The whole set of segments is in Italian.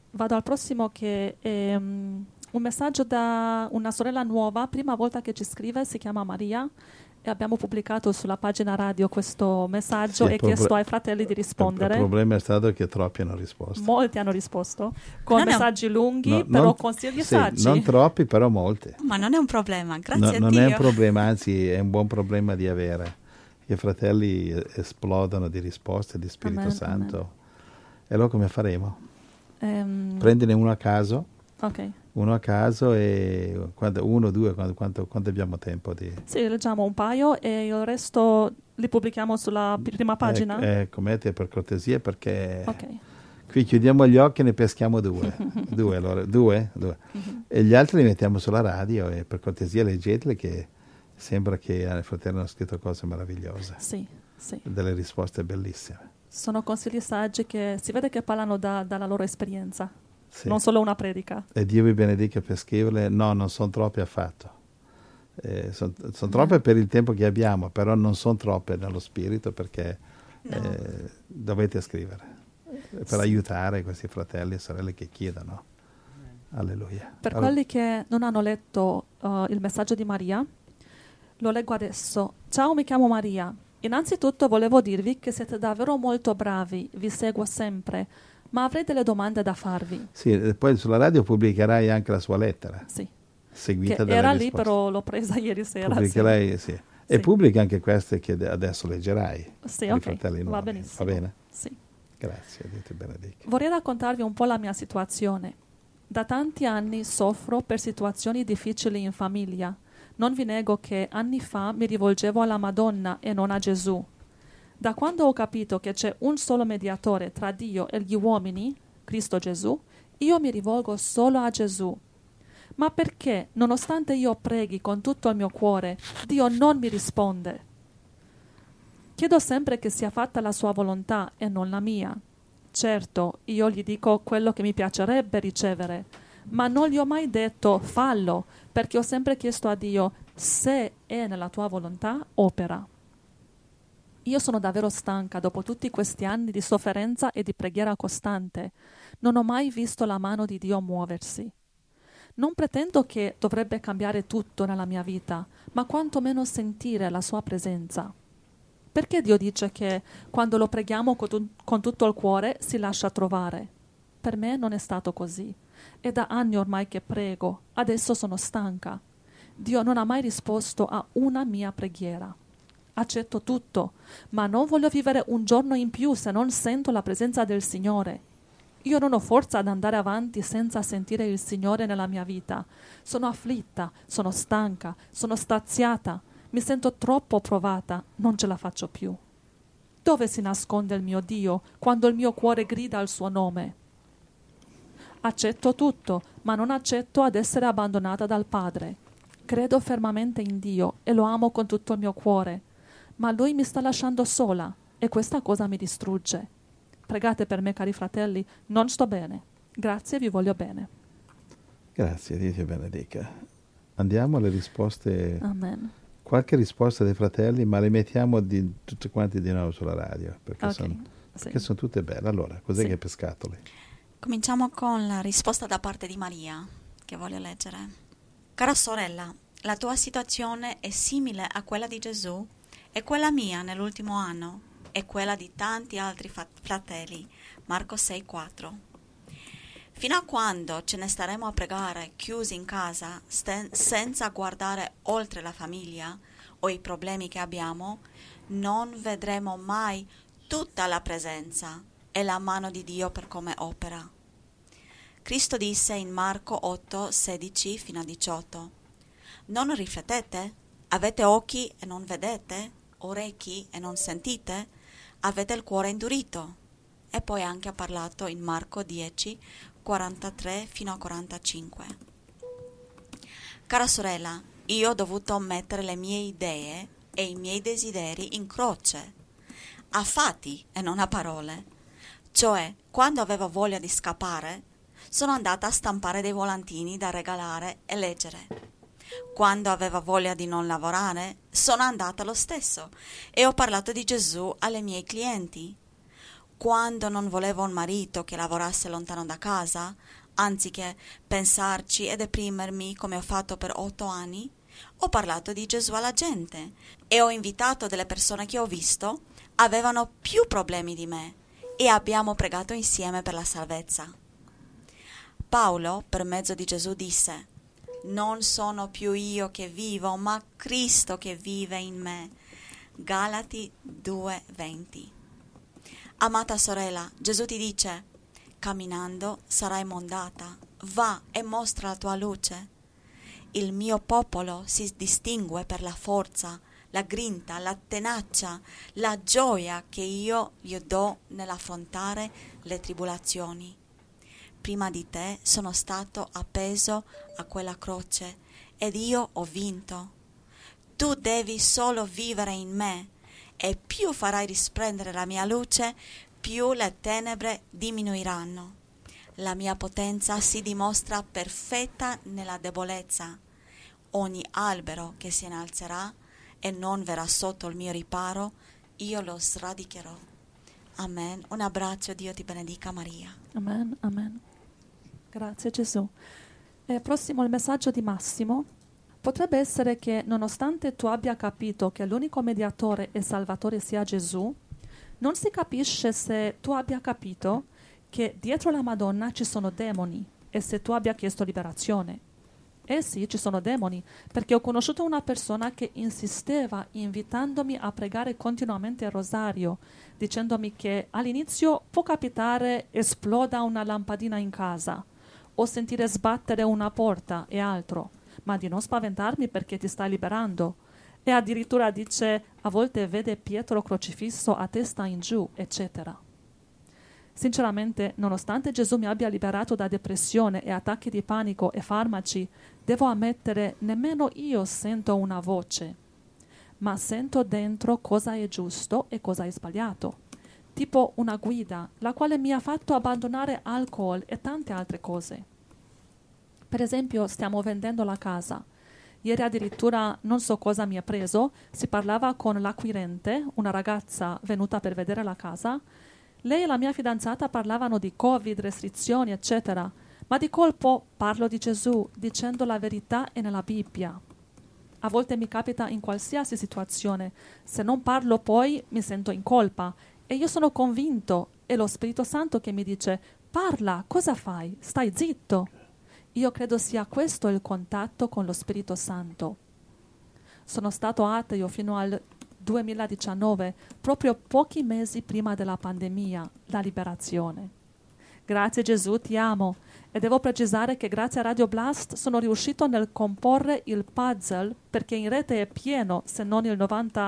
Vado al prossimo che è un messaggio da una sorella nuova, prima volta che ci scrive, si chiama Maria e abbiamo pubblicato sulla pagina radio questo messaggio Sì, e chiesto ai fratelli di il rispondere. problema è stato che troppi hanno risposto. Molti hanno risposto con Non è un- messaggi lunghi, No, però non- consigli sì, saggi. non troppi, però molti. Ma non è un problema, grazie a Non Dio. è un problema, anzi è un buon problema di avere. I fratelli esplodono di risposte di Spirito Amen, Santo. E allora come faremo? Ehm, Prendine uno a caso, ok. e uno, due, quanto abbiamo tempo di... Sì, leggiamo un paio e il resto li pubblichiamo sulla prima pagina. Comete per cortesia, perché Ok. qui chiudiamo gli occhi e ne peschiamo due. Due. Mhm. E gli altri li mettiamo sulla radio e per cortesia leggeteli, che sembra che i fratelli hanno scritto cose meravigliose, Sì, sì. delle risposte bellissime. Sono consigli saggi che si vede che parlano dalla loro esperienza, Sì. non solo una predica. E Dio vi benedica per scriverle. No, non sono troppe affatto. Sono troppe per il tempo che abbiamo, però non sono troppe nello spirito, perché dovete scrivere per aiutare questi fratelli e sorelle che chiedono. Alleluia. Per quelli che non hanno letto il messaggio di Maria, lo leggo adesso. Ciao, mi chiamo Maria. Innanzitutto volevo dirvi che siete davvero molto bravi, vi seguo sempre, ma avrei delle domande da farvi. Sì, e poi sulla radio pubblicherai anche la sua lettera, Sì, seguita che dalle era risposte. lì, però l'ho presa ieri sera. Pubblicherai, sì. E Sì. pubblica anche queste che adesso leggerai. Sì, ai ok, fratelli va nuovi. benissimo. Va bene? Sì. Grazie, Dio ti benedica. Vorrei raccontarvi un po' la mia situazione. Da tanti anni soffro per situazioni difficili in famiglia. Non vi nego che anni fa mi rivolgevo alla Madonna e non a Gesù. Da quando ho capito che c'è un solo mediatore tra Dio e gli uomini, Cristo Gesù, io mi rivolgo solo a Gesù. Ma perché, nonostante io preghi con tutto il mio cuore, Dio non mi risponde? Chiedo sempre che sia fatta la sua volontà e non la mia. Certo, io gli dico quello che mi piacerebbe ricevere, ma non gli ho mai detto fallo, perché ho sempre chiesto a Dio: se è nella tua volontà, opera. Io sono davvero stanca dopo tutti questi anni di sofferenza e di preghiera costante. Non ho mai visto la mano di Dio muoversi. Non pretendo che dovrebbe cambiare tutto nella mia vita, ma quantomeno sentire la sua presenza. Perché Dio dice che quando lo preghiamo con tutto il cuore si lascia trovare? Per me non è stato così. È da anni ormai che prego, adesso sono stanca. Dio non ha mai risposto a una mia preghiera. Accetto tutto, ma non voglio vivere un giorno in più se non sento la presenza del Signore. Io non ho forza ad andare avanti senza sentire il Signore nella mia vita. Sono afflitta, sono stanca, sono straziata. Mi sento troppo provata, non ce la faccio più. Dove si nasconde il mio Dio quando il mio cuore grida al suo nome? Accetto tutto, ma non accetto ad essere abbandonata dal Padre. Credo fermamente in Dio e lo amo con tutto il mio cuore, ma Lui mi sta lasciando sola e questa cosa mi distrugge. Pregate per me, cari fratelli, non sto bene. Grazie, vi voglio bene. Grazie, Dio ti benedica. Andiamo alle risposte. Amen. Qualche risposta dei fratelli, ma le mettiamo tutte quanti di nuovo sulla radio, perché Ok, sì. sono tutte belle. Allora, cos'è Sì. che hai pescato lì? Cominciamo con la risposta da parte di Maria, che voglio leggere. Cara sorella, la tua situazione è simile a quella di Gesù e quella mia nell'ultimo anno e quella di tanti altri fratelli. Marco 6,4. Fino a quando ce ne staremo a pregare chiusi in casa senza guardare oltre la famiglia o i problemi che abbiamo, non vedremo mai tutta la presenza e la mano di Dio per come opera. Cristo disse in Marco 8, 16 fino a 18: non riflettete? Avete occhi e non vedete? Orecchi e non sentite? Avete il cuore indurito? E poi anche ha parlato in Marco 10, 43 fino a 45. Cara sorella, io ho dovuto mettere le mie idee e i miei desideri in croce, a fatti e non a parole. Cioè, quando avevo voglia di scappare, sono andata a stampare dei volantini da regalare e leggere. Quando avevo voglia di non lavorare, sono andata lo stesso e ho parlato di Gesù alle miei clienti. quando non volevo un marito che lavorasse lontano da casa, anziché pensarci e deprimermi come ho fatto per 8 anni, ho parlato di Gesù alla gente e ho invitato delle persone che ho visto avevano più problemi di me e abbiamo pregato insieme per la salvezza. Paolo, per mezzo di Gesù, disse: non sono più io che vivo, ma Cristo che vive in me. Galati 2:20. Amata sorella, Gesù ti dice: camminando sarai mondata, va e mostra la tua luce. Il mio popolo si distingue per la forza, la grinta, la tenacia, la gioia che io gli do nell'affrontare le tribolazioni. Prima di te sono stato appeso a quella croce ed io ho vinto. Tu devi solo vivere in me e più farai risplendere la mia luce, più le tenebre diminuiranno. La mia potenza si dimostra perfetta nella debolezza. Ogni albero che si innalzerà e non verrà sotto il mio riparo, io lo sradicherò. Amen. Un abbraccio, Dio ti benedica, Maria. Amen, amen. Grazie Gesù. Prossimo il messaggio di Massimo. Potrebbe essere che nonostante tu abbia capito che l'unico mediatore e salvatore sia Gesù, non si capisce se tu abbia capito che dietro la Madonna ci sono demoni e se tu abbia chiesto liberazione. Sì, ci sono demoni, perché ho conosciuto una persona che insisteva invitandomi a pregare continuamente il rosario, dicendomi che all'inizio può capitare esploda una lampadina in casa o sentire sbattere una porta e altro, ma di non spaventarmi perché ti stai liberando. E addirittura dice, a volte vede Pietro crocifisso a testa in giù, eccetera. Sinceramente, nonostante Gesù mi abbia liberato da depressione e attacchi di panico e farmaci, devo ammettere, nemmeno io sento una voce, ma sento dentro cosa è giusto e cosa è sbagliato. Tipo una guida, la quale mi ha fatto abbandonare alcol e tante altre cose. Per esempio, stiamo vendendo la casa. Ieri addirittura non so cosa mi è preso, si parlava con l'acquirente, una ragazza venuta per vedere la casa. Lei e la mia fidanzata parlavano di Covid, restrizioni, eccetera, ma di colpo parlo di Gesù, dicendo la verità è nella Bibbia. A volte mi capita in qualsiasi situazione, se non parlo poi mi sento in colpa e io sono convinto, è lo Spirito Santo che mi dice: parla, cosa fai? Stai zitto. Io credo sia questo il contatto con lo Spirito Santo. Sono stato ateo fino al 2019, proprio pochi mesi prima della pandemia, la liberazione. Grazie Gesù, ti amo. E devo precisare che grazie a Radio Blast sono riuscito nel comporre il puzzle, perché in rete è pieno, se non il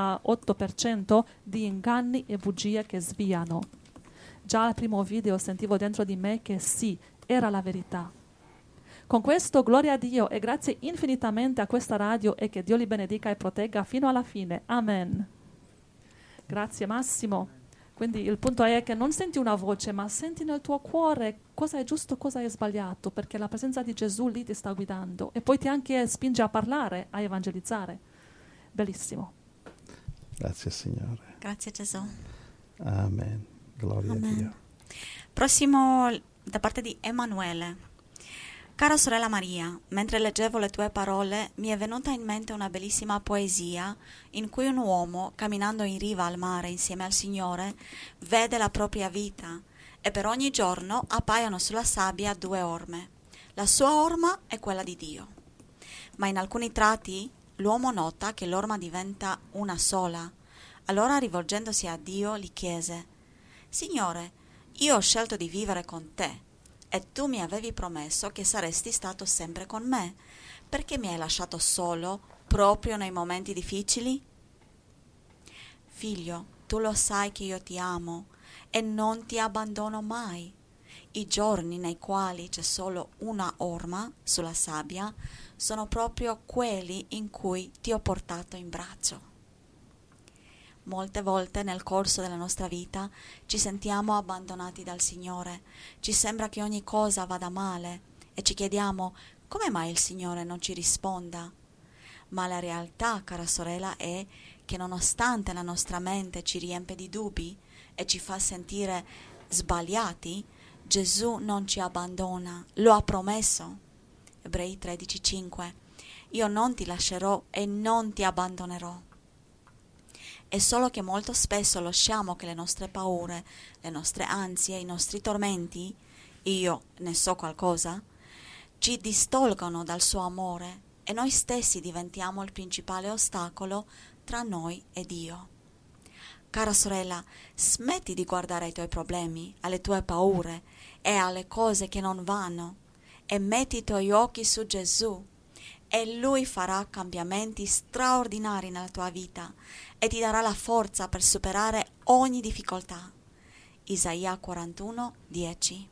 98%, di inganni e bugie che sviano. Già al primo video sentivo dentro di me che sì, era la verità. Con questo, gloria a Dio e grazie infinitamente a questa radio e che Dio li benedica e protegga fino alla fine. Amen. Grazie Massimo. Quindi il punto è che non senti una voce, ma senti nel tuo cuore cosa è giusto, cosa è sbagliato, perché la presenza di Gesù lì ti sta guidando e poi ti anche spinge a parlare, a evangelizzare. Bellissimo. Grazie Signore. Grazie Gesù. Amen. Gloria Amen. a Dio. Prossimo da parte di Emanuele. Cara sorella Maria, mentre leggevo le tue parole mi è venuta in mente una bellissima poesia in cui un uomo, camminando in riva al mare insieme al Signore, vede la propria vita e per ogni giorno appaiono sulla sabbia 2 orme. La sua orma è quella di Dio. Ma in alcuni tratti l'uomo nota che l'orma diventa una sola. Allora, rivolgendosi a Dio, gli chiese: Signore, io ho scelto di vivere con te. E tu mi avevi promesso che saresti stato sempre con me. Perché mi hai lasciato solo proprio nei momenti difficili? Figlio, tu lo sai che io ti amo e non ti abbandono mai. I giorni nei quali c'è solo una orma sulla sabbia sono proprio quelli in cui ti ho portato in braccio. Molte volte nel corso della nostra vita ci sentiamo abbandonati dal Signore, ci sembra che ogni cosa vada male e ci chiediamo come mai il Signore non ci risponda. Ma la realtà, cara sorella, è che nonostante la nostra mente ci riempie di dubbi e ci fa sentire sbagliati, Gesù non ci abbandona, lo ha promesso. Ebrei 13:5. Io non ti lascerò e non ti abbandonerò. È solo che molto spesso lasciamo che le nostre paure, le nostre ansie, i nostri tormenti, io ne so qualcosa, ci distolgono dal suo amore e noi stessi diventiamo il principale ostacolo tra noi e Dio. Cara sorella, smetti di guardare ai tuoi problemi, alle tue paure e alle cose che non vanno e metti i tuoi occhi su Gesù e Lui farà cambiamenti straordinari nella tua vita e ti darà la forza per superare ogni difficoltà. Isaia 41:10.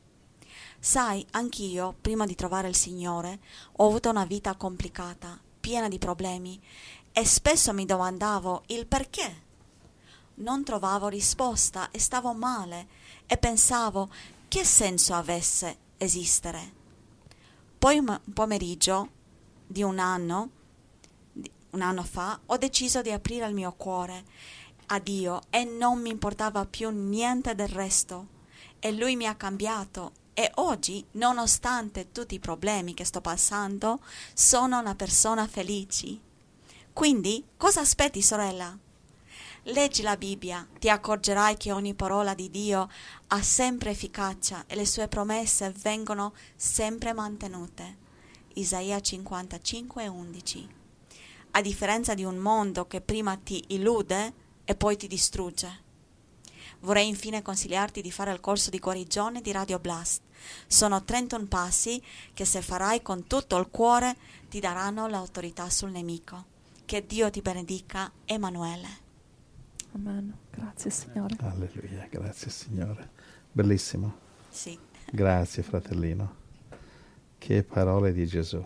Sai, anch'io, prima di trovare il Signore, ho avuto una vita complicata, piena di problemi, e spesso mi domandavo il perché. Non trovavo risposta e stavo male e pensavo che senso avesse esistere. Poi un pomeriggio di un anno fa, ho deciso di aprire il mio cuore a Dio e non mi importava più niente del resto. E Lui mi ha cambiato e oggi, nonostante tutti i problemi che sto passando, sono una persona felice. Quindi, cosa aspetti, sorella? Leggi la Bibbia, ti accorgerai che ogni parola di Dio ha sempre efficacia e le sue promesse vengono sempre mantenute. Isaia 55:11. A differenza di un mondo che prima ti illude e poi ti distrugge. Vorrei infine consigliarti di fare il corso di guarigione di Radio Blast. Sono 31 passi che, se farai con tutto il cuore, ti daranno l'autorità sul nemico. Che Dio ti benedica, Emanuele. Amen. Grazie Signore. Alleluia, grazie Signore. Bellissimo. Sì. Grazie fratellino. Che parole di Gesù.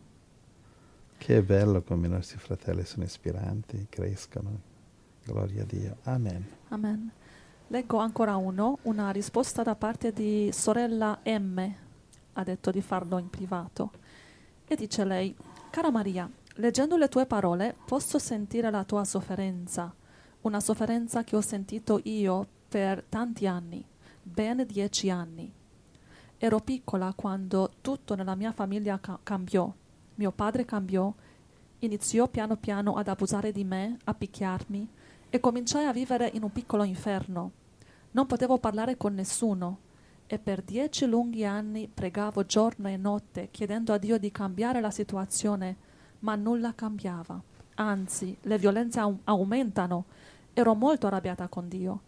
Che bello come i nostri fratelli sono ispiranti, crescono. Gloria a Dio. Amen. Amen. Leggo ancora una risposta da parte di sorella M. Ha detto di farlo in privato. E dice lei: cara Maria, leggendo le tue parole posso sentire la tua sofferenza, una sofferenza che ho sentito io per tanti anni, ben 10 anni. Ero piccola quando tutto nella mia famiglia cambiò. Mio padre cambiò, iniziò piano piano ad abusare di me, a picchiarmi, e cominciai a vivere in un piccolo inferno. Non potevo parlare con nessuno e per 10 lunghi anni pregavo giorno e notte chiedendo a Dio di cambiare la situazione, ma nulla cambiava. Anzi, le violenze aumentano. Ero molto arrabbiata con Dio.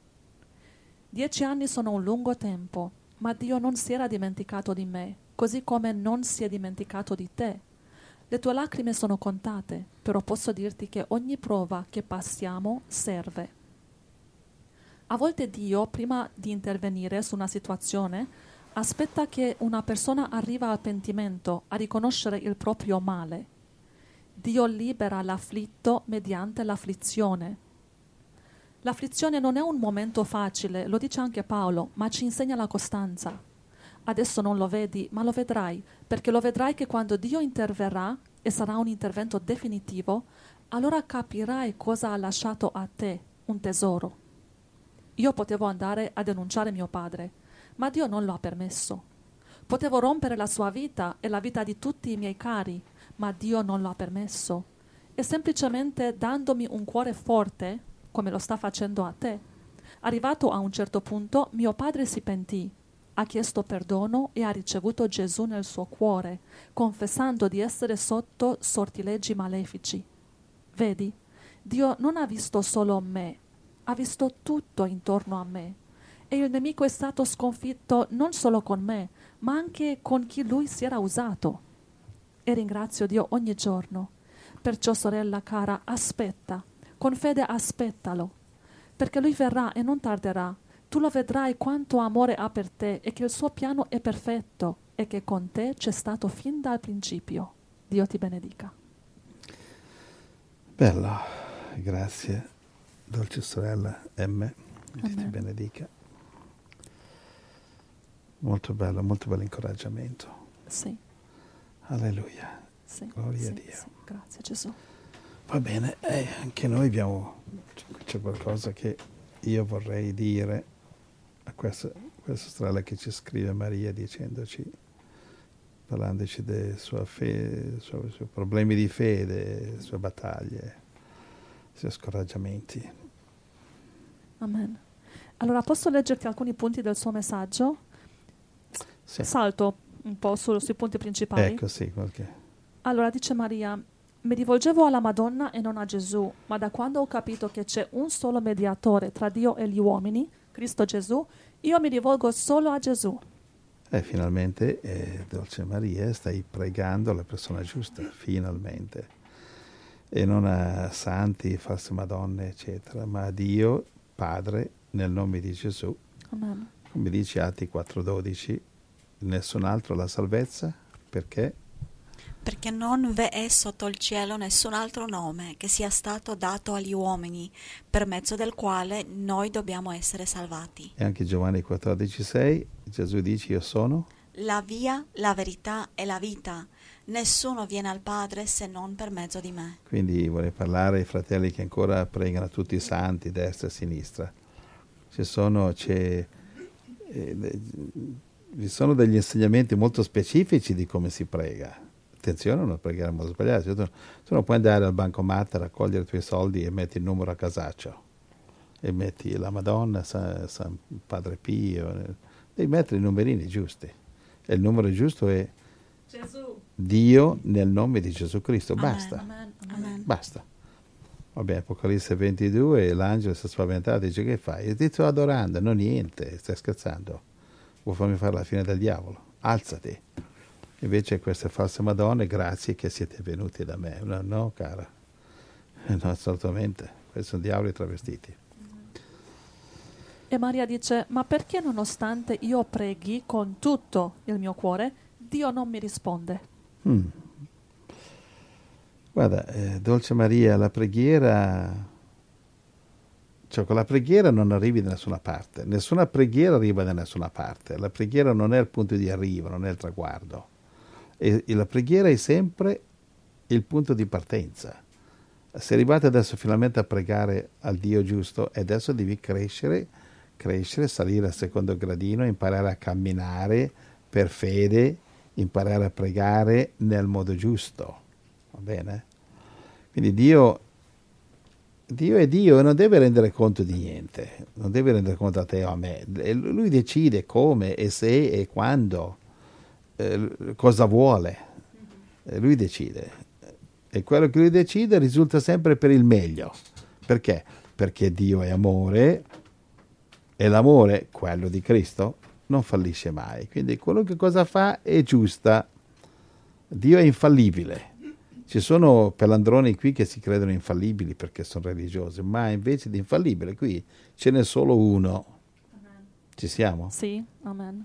10 anni sono un lungo tempo, ma Dio non si era dimenticato di me, così come non si è dimenticato di te. Le tue lacrime sono contate, però posso dirti che ogni prova che passiamo serve. A volte Dio, prima di intervenire su una situazione, aspetta che una persona arrivi al pentimento, a riconoscere il proprio male. Dio libera l'afflitto mediante l'afflizione. L'afflizione non è un momento facile, lo dice anche Paolo, ma ci insegna la costanza. Adesso non lo vedi, ma lo vedrai, perché lo vedrai che quando Dio interverrà, e sarà un intervento definitivo, allora capirai cosa ha lasciato a te, un tesoro. Io potevo andare a denunciare mio padre, ma Dio non lo ha permesso. Potevo rompere la sua vita e la vita di tutti i miei cari, ma Dio non lo ha permesso. E semplicemente dandomi un cuore forte, come lo sta facendo a te. Arrivato a un certo punto, mio padre si pentì, ha chiesto perdono e ha ricevuto Gesù nel suo cuore, confessando di essere sotto sortileggi malefici. Vedi, Dio non ha visto solo me, ha visto tutto intorno a me. E il nemico è stato sconfitto non solo con me, ma anche con chi lui si era usato. E ringrazio Dio ogni giorno. Perciò, sorella cara, aspetta, con fede aspettalo, perché lui verrà e non tarderà. Tu lo vedrai quanto amore ha per te e che il suo piano è perfetto e che con te c'è stato fin dal principio. Dio ti benedica. Bello, grazie, dolce sorella M. Dio ti Amen. benedica. Molto bello incoraggiamento. Sì, Alleluia. sì, Gloria a sì, Dio. sì. Grazie Gesù. Va bene, anche noi abbiamo, c'è qualcosa che io vorrei dire a questa sorella che ci scrive Maria dicendoci, parlandoci dei suoi problemi di fede, sue battaglie, i suoi scoraggiamenti. Amen. Allora, posso leggerti alcuni punti del suo messaggio? Sì. Salto un po' sui punti principali. Ecco, sì, qualche... Allora, dice Maria, mi rivolgevo alla Madonna e non a Gesù, ma da quando ho capito che c'è un solo mediatore tra Dio e gli uomini, Cristo Gesù, io mi rivolgo solo a Gesù. Finalmente, Dolce Maria, stai pregando alla persona giusta, finalmente. E non a santi, false madonne, eccetera, ma a Dio, Padre, nel nome di Gesù. Amen. Come dice Atti 4,12, nessun altro la salvezza, perché? Perché non v'è sotto il cielo nessun altro nome che sia stato dato agli uomini, per mezzo del quale noi dobbiamo essere salvati. E anche Giovanni 14,6, Gesù dice, io sono la via, la verità e la vita. Nessuno viene al Padre se non per mezzo di me. Quindi vorrei parlare ai fratelli che ancora pregano tutti i santi, destra e sinistra. Vi sono degli insegnamenti molto specifici di come si prega. Attenzione a non pregare in modo sbagliato. Tu non puoi andare al bancomat a raccogliere i tuoi soldi e metti il numero a casaccio. E metti la Madonna, San Padre Pio. Devi mettere i numerini giusti. E il numero giusto è Gesù. Dio nel nome di Gesù Cristo. Amen. Basta. Amen. Amen. Basta. Vabbè, Apocalisse 22, l'angelo si è spaventato e dice, che fai? Ti sto adorando. No, niente, stai scherzando. Vuoi farmi fare la fine del diavolo? Alzati. Invece queste false madonne, grazie che siete venuti da me. No, cara. No, assolutamente. Questi sono diavoli travestiti. E Maria dice, ma perché nonostante io preghi con tutto il mio cuore, Dio non mi risponde? Guarda, Dolce Maria, la preghiera, cioè con la preghiera non arrivi da nessuna parte, nessuna preghiera arriva da nessuna parte, la preghiera non è il punto di arrivo, non è il traguardo, e la preghiera è sempre il punto di partenza. Se arrivate adesso finalmente a pregare al Dio giusto, e adesso devi crescere, salire al secondo gradino, imparare a camminare per fede, imparare a pregare nel modo giusto. Va bene? Quindi Dio è Dio e non deve rendere conto di niente, non deve rendere conto a te o a me. Lui decide come e se e quando, cosa vuole. Lui decide. E quello che lui decide risulta sempre per il meglio. Perché? Perché Dio è amore e l'amore, quello di Cristo, non fallisce mai. Quindi quello che cosa fa è giusta. Dio è infallibile. Ci sono pelandroni qui che si credono infallibili perché sono religiosi, ma invece di infallibile qui ce n'è solo uno. Amen. Ci siamo? Sì, amen.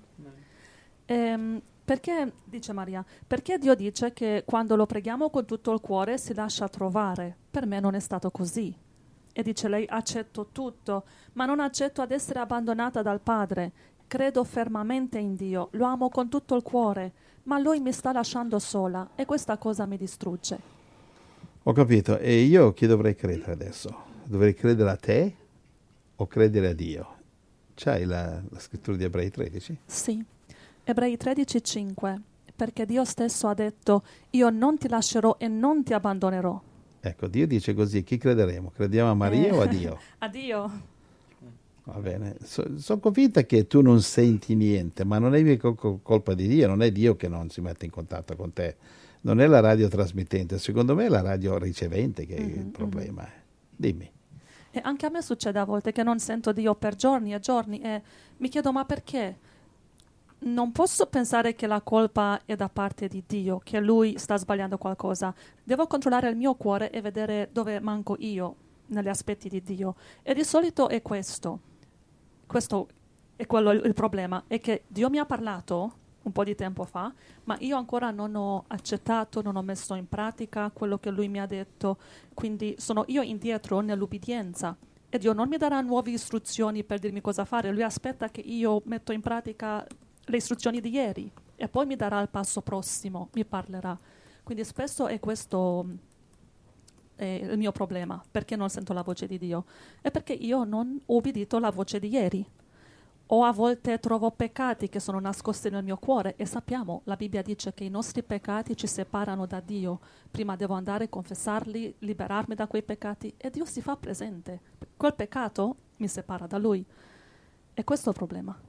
Perché, dice Maria, perché Dio dice che quando lo preghiamo con tutto il cuore si lascia trovare? Per me non è stato così. E dice lei, accetto tutto, ma non accetto ad essere abbandonata dal Padre. Credo fermamente in Dio, lo amo con tutto il cuore, ma Lui mi sta lasciando sola e questa cosa mi distrugge. Ho capito. E io chi dovrei credere adesso? Dovrei credere a te o credere a Dio? C'hai la scrittura di Ebrei 13? Sì. Ebrei 13,5. Perché Dio stesso ha detto, io non ti lascerò e non ti abbandonerò. Ecco, Dio dice così, chi crederemo? Crediamo a Maria o a Dio? A Dio. Va bene, sono convinta che tu non senti niente, ma non è mica colpa di Dio, non è Dio che non si mette in contatto con te, non è la radiotrasmittente, secondo me è la radio ricevente che è il problema. Dimmi. E anche a me succede a volte che non sento Dio per giorni e giorni e mi chiedo ma perché? Non posso pensare che la colpa è da parte di Dio, che Lui sta sbagliando qualcosa. Devo controllare il mio cuore e vedere dove manco io negli aspetti di Dio. E di solito è questo. Questo è quello il problema, è che Dio mi ha parlato un po' di tempo fa, ma io ancora non ho accettato, non ho messo in pratica quello che Lui mi ha detto, quindi sono io indietro nell'ubbidienza e Dio non mi darà nuove istruzioni per dirmi cosa fare, Lui aspetta che io metto in pratica le istruzioni di ieri e poi mi darà il passo prossimo, mi parlerà. Quindi spesso è questo il mio problema, perché non sento la voce di Dio? È perché io non ho ubbidito la voce di ieri. O a volte trovo peccati che sono nascosti nel mio cuore e sappiamo, la Bibbia dice che i nostri peccati ci separano da Dio. Prima devo andare a confessarli, liberarmi da quei peccati e Dio si fa presente. Quel peccato mi separa da Lui. E questo è il problema.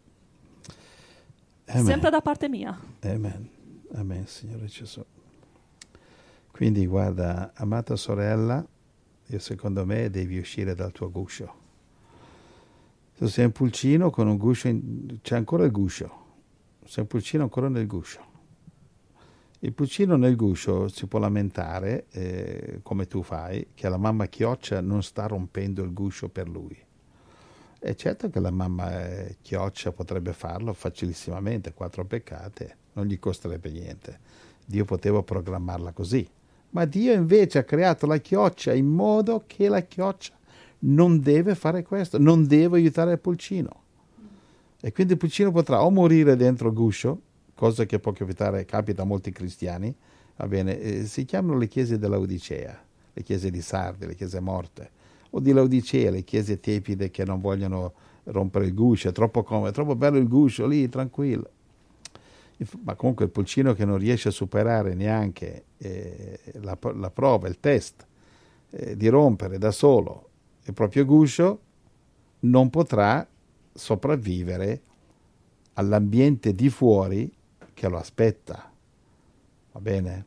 Amen. Sempre da parte mia. Amen. Amen, Signore Gesù. Quindi guarda, amata sorella, io secondo me devi uscire dal tuo guscio. Se sei un pulcino con un guscio, c'è ancora il guscio. Sei un pulcino ancora nel guscio. Il pulcino nel guscio si può lamentare, come tu fai, che la mamma chioccia non sta rompendo il guscio per lui. È certo che la mamma chioccia potrebbe farlo facilissimamente, 4 peccate, non gli costerebbe niente. Dio poteva programmarla così. Ma Dio invece ha creato la chioccia in modo che la chioccia non deve fare questo, non deve aiutare il pulcino. E quindi il pulcino potrà o morire dentro il guscio, cosa che può capitare, capita a molti cristiani, va bene, si chiamano le chiese dell'Odicea, le chiese di Sardi, le chiese morte, o di Laodicea, le chiese tepide che non vogliono rompere il guscio, è troppo comodo, è troppo bello il guscio lì, tranquillo. Ma comunque il pulcino che non riesce a superare neanche la prova, il test, di rompere da solo il proprio guscio, non potrà sopravvivere all'ambiente di fuori che lo aspetta. Va bene?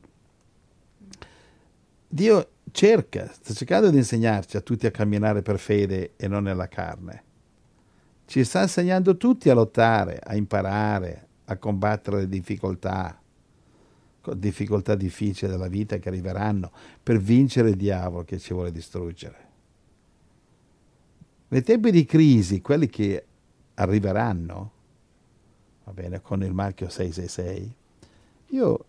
Dio sta cercando di insegnarci a tutti a camminare per fede e non nella carne. Ci sta insegnando tutti a lottare, a imparare, a combattere le difficoltà difficili della vita che arriveranno per vincere il diavolo che ci vuole distruggere. Nei tempi di crisi, quelli che arriveranno, va bene, con il marchio 666, io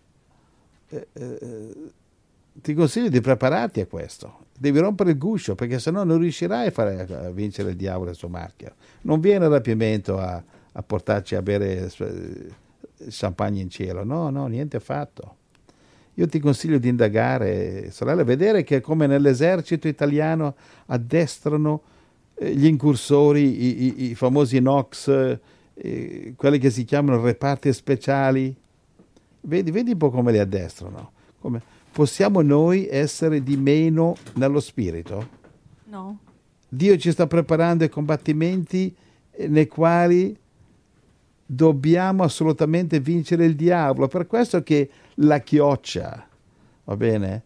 ti consiglio di prepararti a questo. Devi rompere il guscio, perché sennò non riuscirai a vincere il diavolo e il suo marchio. Non viene il rapimento a portarci a bere champagne in cielo. No, niente affatto. Io ti consiglio di indagare, sorella, vedere che come nell'esercito italiano addestrano gli incursori, i famosi NOX, quelli che si chiamano reparti speciali. Vedi un po' come li addestrano. Possiamo noi essere di meno nello spirito? No. Dio ci sta preparando ai combattimenti nei quali dobbiamo assolutamente vincere il diavolo. Per questo che la chioccia, va bene,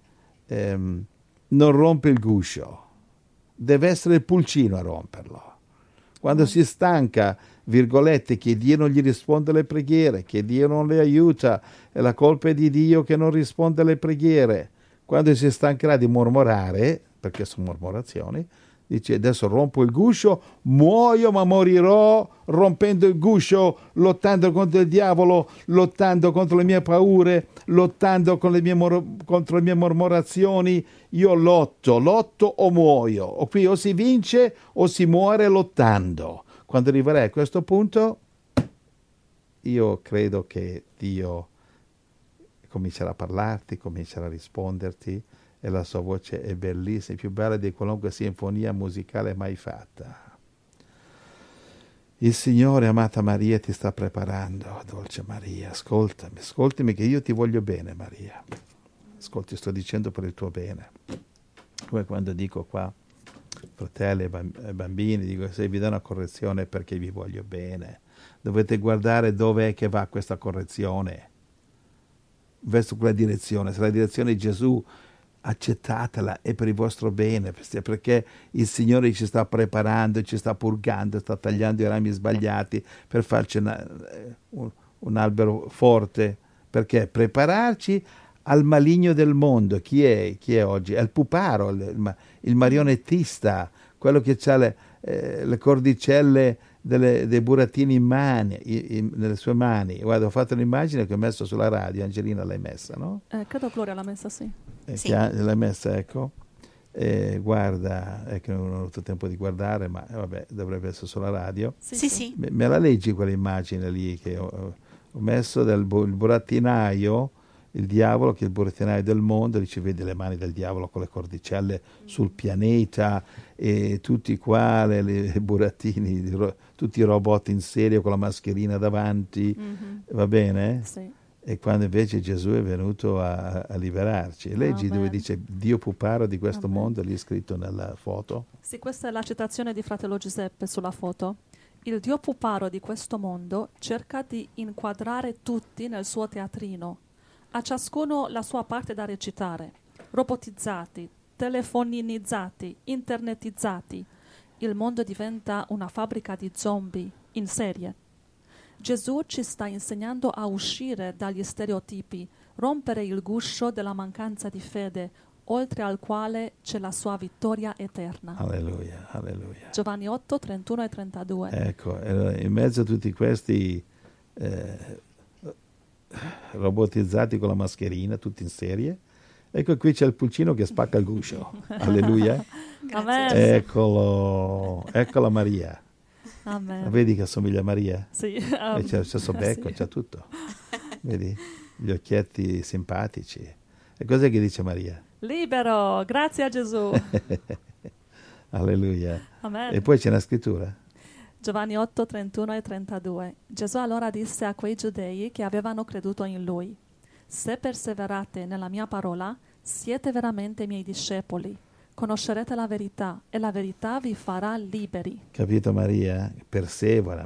non rompe il guscio. Deve essere il pulcino a romperlo. Quando si stanca, virgolette, che Dio non gli risponde alle preghiere, che Dio non le aiuta, è la colpa di Dio che non risponde alle preghiere. Quando si stancherà di mormorare, perché sono mormorazioni, dice adesso rompo il guscio, muoio ma morirò rompendo il guscio, lottando contro il diavolo, lottando contro le mie paure, lottando con contro le mie mormorazioni. Io lotto o muoio, o qui o si vince o si muore lottando. Quando arriverai a questo punto, io credo che Dio comincerà a parlarti, comincerà a risponderti, e la sua voce è bellissima, più bella di qualunque sinfonia musicale mai fatta. Il Signore, amata Maria, ti sta preparando, dolce Maria, ascoltami che io ti voglio bene, Maria. Ascolti, sto dicendo per il tuo bene. Come quando dico qua, fratelli e bambini, dico, se vi do una correzione è perché vi voglio bene. Dovete guardare dove è che va questa correzione, verso quella direzione. Se la direzione di Gesù, accettatela, è per il vostro bene, perché il Signore ci sta preparando, ci sta purgando, sta tagliando i rami sbagliati per farci un albero forte. Perché? Prepararci al maligno del mondo. Chi è oggi? È il puparo, il marionettista, quello che ha le cordicelle dei burattini nelle sue mani. Guarda, ho fatto un'immagine che ho messo sulla radio. Angelina l'hai messa, no? Credo Gloria l'ha messa, sì. Sì. L'hai messa, ecco. Guarda, è che non ho avuto tempo di guardare, ma vabbè, dovrebbe essere sulla radio. Sì. Me la leggi quell'immagine lì che ho messo del burattinaio Il diavolo, che è il burattinaio del mondo, lì ci vede le mani del diavolo con le cordicelle sul pianeta e tutti qua, le burattini, tutti i robot in serie con la mascherina davanti, va bene? Sì. E quando invece Gesù è venuto a liberarci. E leggi dove Amen. dice Dio puparo di questo Amen. mondo, lì è scritto nella foto. Sì, questa è la citazione di fratello Giuseppe sulla foto. Il Dio puparo di questo mondo cerca di inquadrare tutti nel suo teatrino, a ciascuno la sua parte da recitare, robotizzati, telefoninizzati, internetizzati. Il mondo diventa una fabbrica di zombie in serie. Gesù ci sta insegnando a uscire dagli stereotipi, rompere il guscio della mancanza di fede, oltre al quale c'è la sua vittoria eterna. Alleluia, alleluia. Giovanni 8, 31 e 32. Ecco, in mezzo a tutti questi robotizzati con la mascherina, tutti in serie, ecco qui c'è il pulcino che spacca il guscio. Alleluia. Amen. Eccolo, eccola Maria. Amen. Vedi che assomiglia a Maria? Sì. E c'è il stesso becco, sì. c'è tutto. Vedi? Gli occhietti simpatici. E cos'è che dice Maria? Libero, grazie a Gesù. Alleluia. Amen. E poi c'è una scrittura. Giovanni 8, 31 e 32. Gesù allora disse a quei giudei che avevano creduto in lui: se perseverate nella mia parola, siete veramente miei discepoli. Conoscerete la verità e la verità vi farà liberi. Capito Maria? Persevera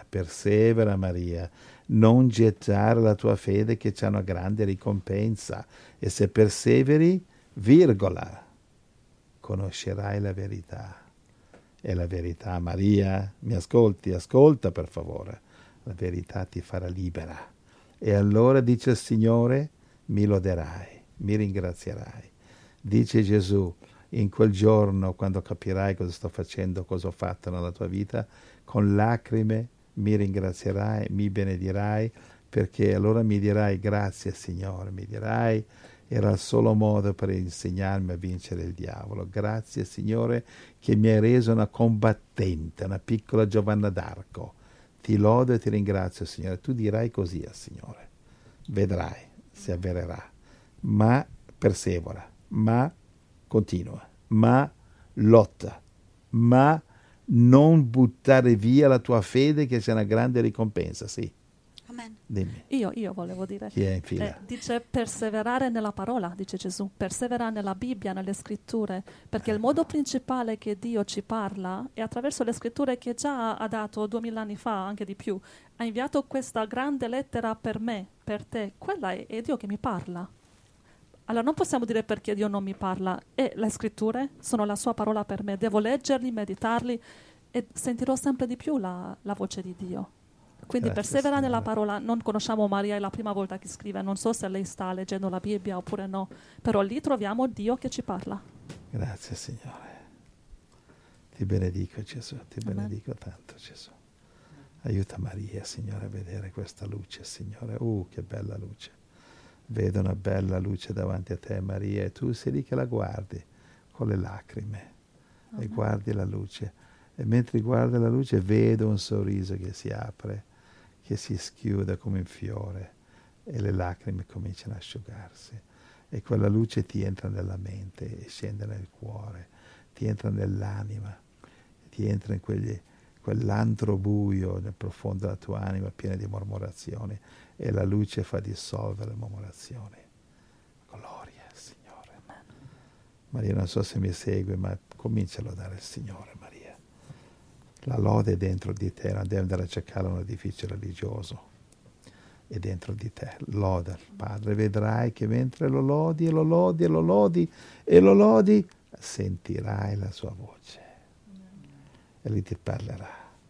Maria. Non gettare la tua fede che c'è una grande ricompensa. E se perseveri, virgola, conoscerai la verità. E la verità, Maria, mi ascolti? Ascolta per favore. La verità ti farà libera. E allora dice il Signore, mi loderai, mi ringrazierai. Dice Gesù, in quel giorno, quando capirai cosa sto facendo, cosa ho fatto nella tua vita, con lacrime mi ringrazierai, mi benedirai, perché allora mi dirai grazie Signore, mi dirai era il solo modo per insegnarmi a vincere il diavolo. Grazie Signore che mi hai reso una combattente, una piccola Giovanna d'Arco. Ti lodo e ti ringrazio Signore. Tu dirai così al Signore. Vedrai, si avvererà. Ma persevera, ma continua, ma lotta, ma non buttare via la tua fede che c'è una grande ricompensa, sì. Amen. Dimmi, Io volevo dire. chi è in fila? Dice perseverare nella parola, dice Gesù. Persevera nella Bibbia, nelle scritture, perché il modo principale che Dio ci parla è attraverso le scritture che già ha dato 2000 anni fa, anche di più. Ha inviato questa grande lettera per me, per te. Quella è Dio che mi parla. Allora non possiamo dire perché Dio non mi parla. E le scritture sono la sua parola per me. Devo leggerli, meditarli e sentirò sempre di più la voce di Dio. Quindi Grazie, persevera nella Signore. parola. Non conosciamo Maria, è la prima volta che scrive. Non so se lei sta leggendo la Bibbia oppure no. Però lì troviamo Dio che ci parla. Grazie Signore. Ti benedico Gesù, ti Amen. benedico tanto Gesù. Aiuta Maria, Signore, a vedere questa luce, Signore. Che bella luce. Vedo una bella luce davanti a te, Maria, e tu sei lì che la guardi con le lacrime. E guardi la luce. E mentre guardi la luce vedo un sorriso che si apre, che si schiude come un fiore e le lacrime cominciano a asciugarsi. E quella luce ti entra nella mente e scende nel cuore, ti entra nell'anima, ti entra in quell'antro buio nel profondo della tua anima piena di mormorazioni e la luce fa dissolvere le mormorazioni. Gloria al Signore. Maria, non so se mi segue, ma comincia a lodare il Signore, Maria. La lode è dentro di te, non devi andare a cercare un edificio religioso. È dentro di te, loda il Padre. Vedrai che mentre lo lodi e lo lodi e lo lodi e lo lodi, sentirai la sua voce. E lui ti parlerà.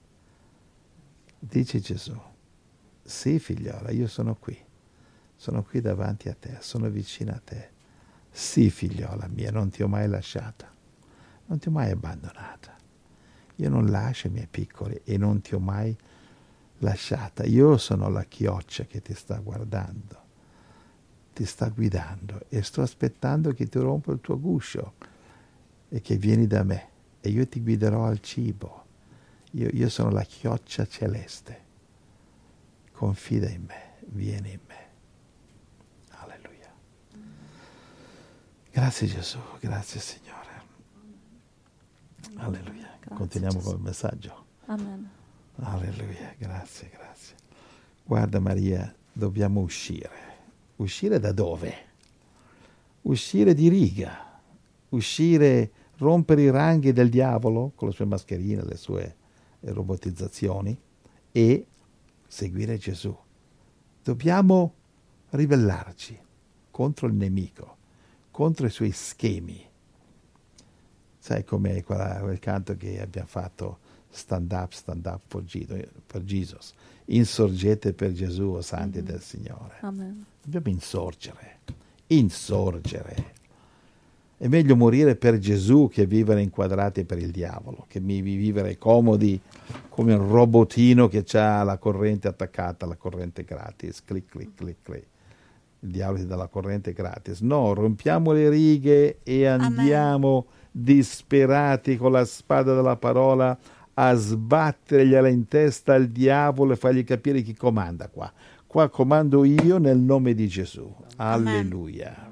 Dice Gesù, sì figliola, io sono qui davanti a te, sono vicino a te. Sì figliola mia, non ti ho mai lasciata, non ti ho mai abbandonata. Io non lascio i miei piccoli e non ti ho mai lasciata. Io sono la chioccia che ti sta guardando, ti sta guidando e sto aspettando che ti rompa il tuo guscio e che vieni da me e io ti guiderò al cibo. Io sono la chioccia celeste. Confida in me, vieni in me. Alleluia. Grazie Gesù, grazie Signore. Alleluia. Grazie, Continuiamo Gesù. con il messaggio. Amen. Alleluia, grazie, grazie. Guarda Maria, dobbiamo uscire. Uscire da dove? Uscire di riga. Uscire, rompere i ranghi del diavolo con le sue mascherine, le sue robotizzazioni e seguire Gesù. Dobbiamo ribellarci contro il nemico, contro i suoi schemi. Sai com'è quel canto che abbiamo fatto? Stand up for Jesus. Insorgete per Gesù, o santi del Signore. Amen. Dobbiamo insorgere. È meglio morire per Gesù che vivere inquadrati per il diavolo, che vivere comodi come un robotino che ha la corrente attaccata, la corrente gratis. Clic, clic, clic, clic. Il diavolo ti dà la corrente gratis. No, rompiamo le righe e andiamo disperati con la spada della parola a sbattergliela in testa al diavolo e fargli capire chi comanda qua. Qua comando io nel nome di Gesù. Amen. Alleluia.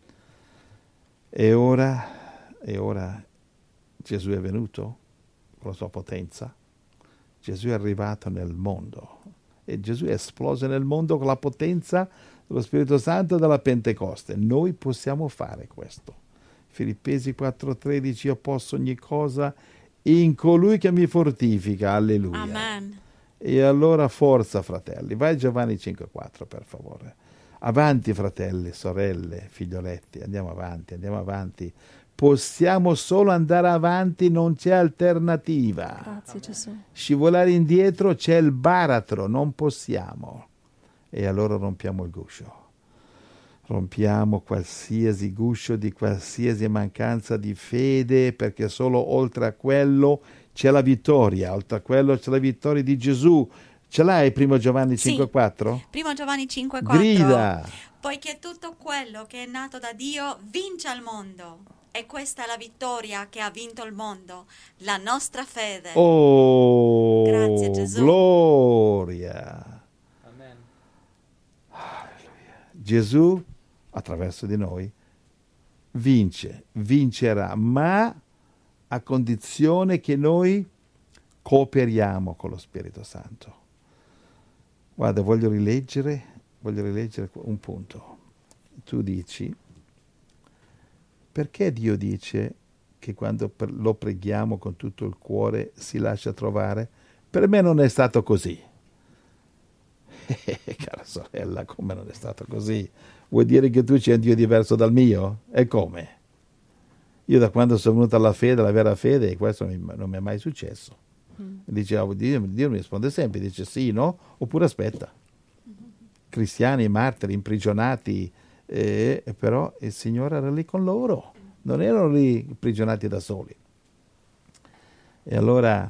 E ora Gesù è venuto con la sua potenza. Gesù è arrivato nel mondo e Gesù è esploso nel mondo con la potenza dello Spirito Santo della Pentecoste. Noi possiamo fare questo. Filippesi 4,13: io posso ogni cosa in colui che mi fortifica. Alleluia. Amen. E allora forza, fratelli. Vai a Giovanni 5,4 per favore. Avanti, fratelli, sorelle, figlioletti, andiamo avanti. Possiamo solo andare avanti, non c'è alternativa. Grazie Gesù. Scivolare indietro c'è il baratro, non possiamo. E allora rompiamo il guscio. Rompiamo qualsiasi guscio di qualsiasi mancanza di fede, perché solo oltre a quello c'è la vittoria, oltre a quello c'è la vittoria di Gesù. Ce l'hai 1 Giovanni 5,4? Sì. 1 Giovanni 5,4. Grida! Poiché tutto quello che è nato da Dio vince al mondo. E questa è la vittoria che ha vinto il mondo, la nostra fede. Oh, Grazie, Gesù. gloria! Amen. Gesù, attraverso di noi, vincerà, ma a condizione che noi cooperiamo con lo Spirito Santo. Guarda, voglio rileggere un punto. Tu dici, perché Dio dice che quando lo preghiamo con tutto il cuore si lascia trovare? Per me non è stato così. Cara sorella, come non è stato così? Vuoi dire che tu c'è un Dio diverso dal mio? E come? Io da quando sono venuto alla fede, alla vera fede, questo non mi è mai successo. Dice, Dio mi risponde sempre, dice sì, no, oppure aspetta. Cristiani, martiri, imprigionati, però il Signore era lì con loro, non erano lì imprigionati da soli. E allora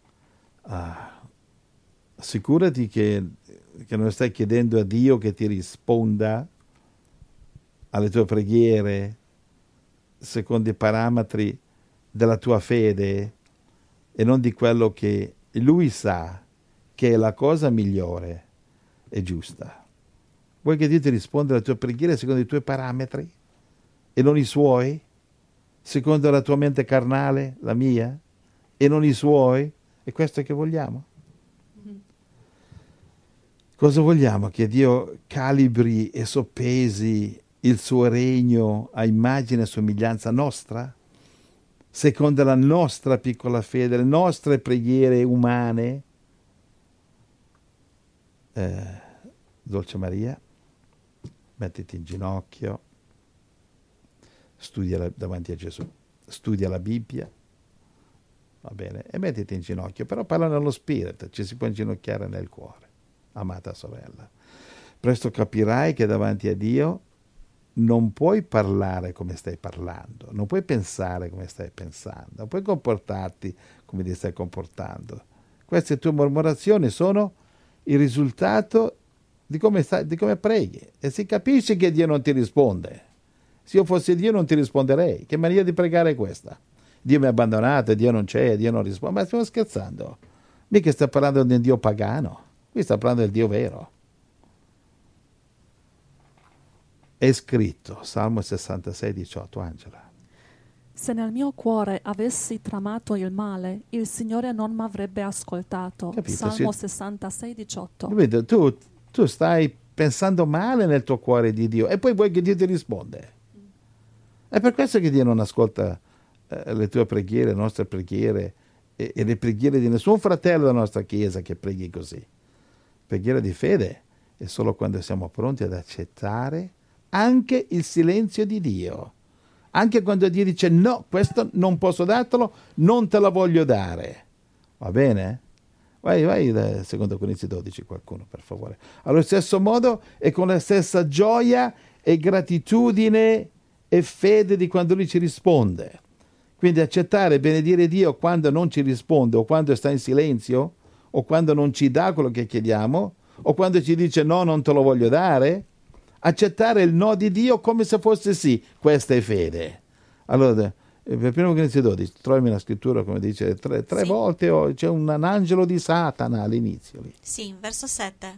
assicurati che non stai chiedendo a Dio che ti risponda alle tue preghiere secondo i parametri della tua fede e non di quello che Lui sa che è la cosa migliore e giusta. Vuoi che Dio ti risponda alle tue preghiere secondo i tuoi parametri e non i suoi? Secondo la tua mente carnale, la mia, e non i suoi? È questo che vogliamo? Cosa vogliamo? Che Dio calibri e soppesi il suo regno a immagine e somiglianza nostra? Secondo la nostra piccola fede, le nostre preghiere umane? Dolce Maria, mettiti in ginocchio, studia davanti a Gesù, studia la Bibbia, va bene, e mettiti in ginocchio, però parla nello spirito, ci si può inginocchiare nel cuore, amata sorella. Presto capirai che davanti a Dio non puoi parlare come stai parlando, non puoi pensare come stai pensando, non puoi comportarti come ti stai comportando. Queste tue mormorazioni sono il risultato di come preghi, e si capisce che Dio non ti risponde. Se io fossi Dio non ti risponderei. Che maniera di pregare è questa? Dio mi ha abbandonato, Dio non c'è, Dio non risponde. Ma stiamo scherzando? Mica sta parlando di un Dio pagano, qui sta parlando del Dio vero. È scritto, Salmo 66, 18, Angela. Se nel mio cuore avessi tramato il male, il Signore non mi avrebbe ascoltato. Capito? Salmo 66, 18. Capito? Tu stai pensando male nel tuo cuore di Dio e poi vuoi che Dio ti risponda. È per questo che Dio non ascolta le tue preghiere, le nostre preghiere e le preghiere di nessun fratello della nostra Chiesa che preghi così. Preghiera di fede è solo quando siamo pronti ad accettare anche il silenzio di Dio. Anche quando Dio dice no, questo non posso dartelo, non te lo voglio dare. Va bene? Vai da 2 Corinzi 12 qualcuno, per favore. Allo stesso modo e con la stessa gioia e gratitudine e fede di quando Lui ci risponde. Quindi accettare e benedire Dio quando non ci risponde o quando sta in silenzio o quando non ci dà quello che chiediamo o quando ci dice no, non te lo voglio dare. Accettare il no di Dio come se fosse sì, questa è fede. Allora, per 1 Corinzi 12, trovi la scrittura come dice tre Sì. volte c'è un angelo di Satana all'inizio lì. Sì, verso 7.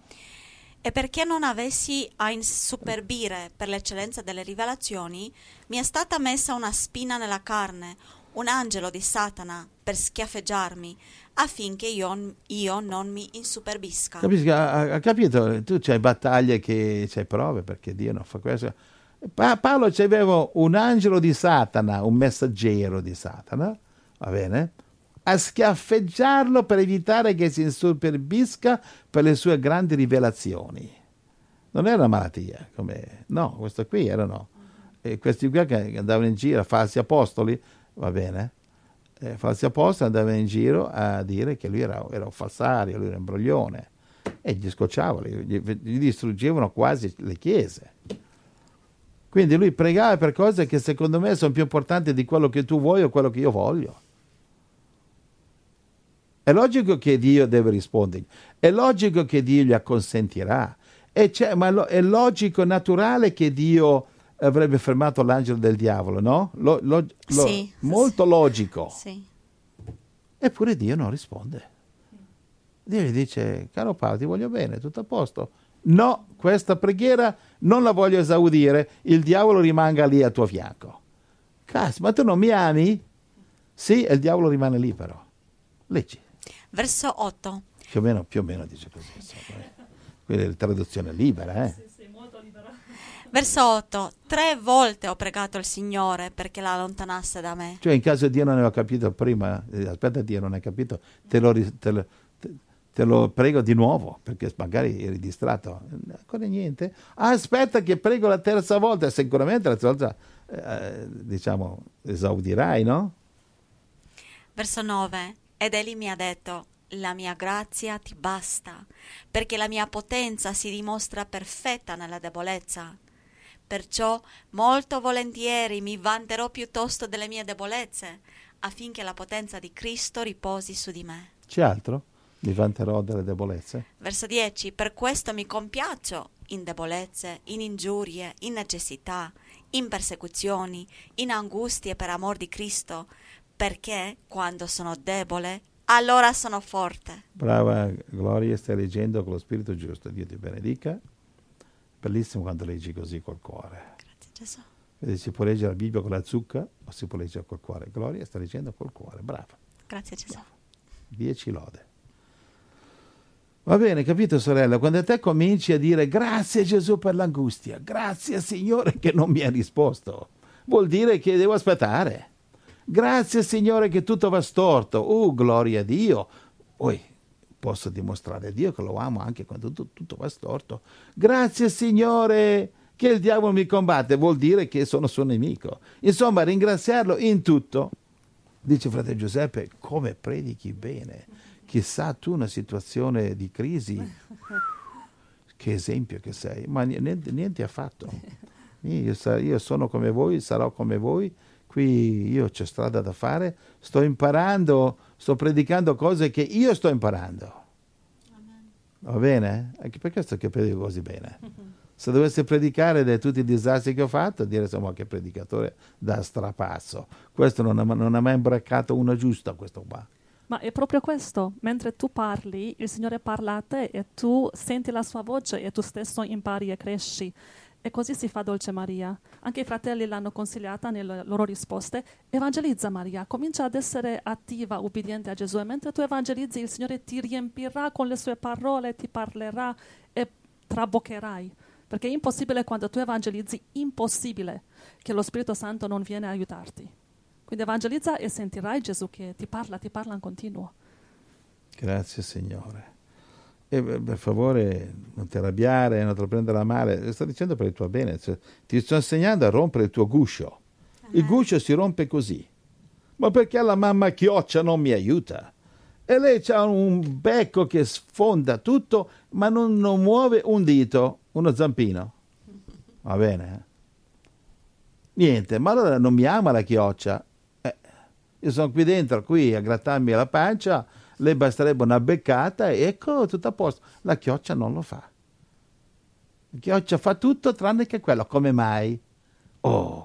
E perché non avessi a insuperbire per l'eccellenza delle rivelazioni, mi è stata messa una spina nella carne, un angelo di Satana, per schiaffeggiarmi, affinché io non mi insuperbisca. Capisci? Ha capito? Tu c'hai battaglie, che c'hai prove perché Dio non fa questo. Paolo c'aveva un angelo di Satana, un messaggero di Satana, va bene? A schiaffeggiarlo per evitare che si insuperbisca per le sue grandi rivelazioni. Non era una malattia, no, questo qui erano questi qui che andavano in giro, falsi apostoli, va bene? Falsi apostoli andavano in giro a dire che lui era un falsario, lui era un imbroglione, e gli scocciavano, gli distruggevano quasi le chiese. Quindi lui pregava per cose che secondo me sono più importanti di quello che tu vuoi o quello che io voglio. È logico che Dio deve rispondere, è logico che Dio gli acconsentirà, ma è logico, naturale che Dio avrebbe fermato l'angelo del diavolo, no? Sì. Molto logico. Sì. Eppure Dio non risponde. Dio gli dice, caro Paolo, ti voglio bene, tutto a posto. No, questa preghiera non la voglio esaudire, il diavolo rimanga lì a tuo fianco. Cazzo, ma tu non mi ami? Sì, e il diavolo rimane lì però. Leggi. Verso 8. Più o meno dice così. Quella è la traduzione libera, eh? Sì, molto libera. Verso 8. 3 volte ho pregato il Signore perché la allontanasse da me. Cioè, in caso Dio non aveva capito prima, aspetta, Dio non hai capito, te lo prego di nuovo, perché magari eri distratto. Ancora niente. Aspetta che prego la terza volta, sicuramente la terza volta, esaudirai, no? Verso 9. Ed egli mi ha detto, la mia grazia ti basta, perché la mia potenza si dimostra perfetta nella debolezza. Perciò molto volentieri mi vanterò piuttosto delle mie debolezze, affinché la potenza di Cristo riposi su di me. C'è altro? Mi vanterò delle debolezze? Verso 10. Per questo mi compiaccio in debolezze, in ingiurie, in necessità, in persecuzioni, in angustie per amor di Cristo, perché quando sono debole, allora sono forte. Brava Gloria, stai leggendo con lo spirito giusto. Dio ti benedica. Bellissimo quando leggi così col cuore. Grazie Gesù. Si può leggere la Bibbia con la zucca o si può leggere col cuore. Gloria sta leggendo col cuore, brava. Grazie Gesù. 10 lode. Va bene, capito sorella? Quando te cominci a dire grazie Gesù per l'angustia, grazie Signore che non mi ha risposto, vuol dire che devo aspettare. Grazie Signore che tutto va storto. Gloria a Dio. Poi posso dimostrare a Dio che lo amo anche quando tutto va storto. Grazie Signore che il diavolo mi combatte, vuol dire che sono suo nemico. Insomma, ringraziarlo in tutto. Dice fratello Giuseppe, come predichi bene. Chissà tu una situazione di crisi, che esempio che sei. Ma niente affatto. Io sono come voi, sarò come voi. Qui io c'è strada da fare, sto imparando, sto predicando cose che io sto imparando. Amen. Va bene? Anche per questo che predico così bene. Se dovessi predicare di tutti i disastri che ho fatto, dire insomma che predicatore da strapasso. Questo non ha mai imbraccato una giusta, questo qua. Ma è proprio questo, mentre tu parli, il Signore parla a te e tu senti la sua voce e tu stesso impari e cresci. E così si fa dolce Maria. Anche i fratelli l'hanno consigliata nelle loro risposte. Evangelizza Maria, comincia ad essere attiva, ubbidiente a Gesù. E mentre tu evangelizzi, il Signore ti riempirà con le sue parole, ti parlerà e traboccherai. Perché è impossibile quando tu evangelizzi, impossibile che lo Spirito Santo non viene a aiutarti. Quindi evangelizza e sentirai Gesù che ti parla in continuo. Grazie Signore. E per favore non ti arrabbiare, non te lo prendere a male, lo sto dicendo per il tuo bene, cioè, ti sto insegnando a rompere il tuo guscio. Il guscio si rompe così. Ma perché la mamma chioccia non mi aiuta? E lei ha un becco che sfonda tutto, ma non muove un dito, uno zampino. Va bene? Niente, ma allora non mi ama la chioccia. Io sono qui dentro, qui a grattarmi la pancia, le basterebbe una beccata e ecco, tutto a posto. La chioccia non lo fa. La chioccia fa tutto tranne che quello. Come mai? Oh,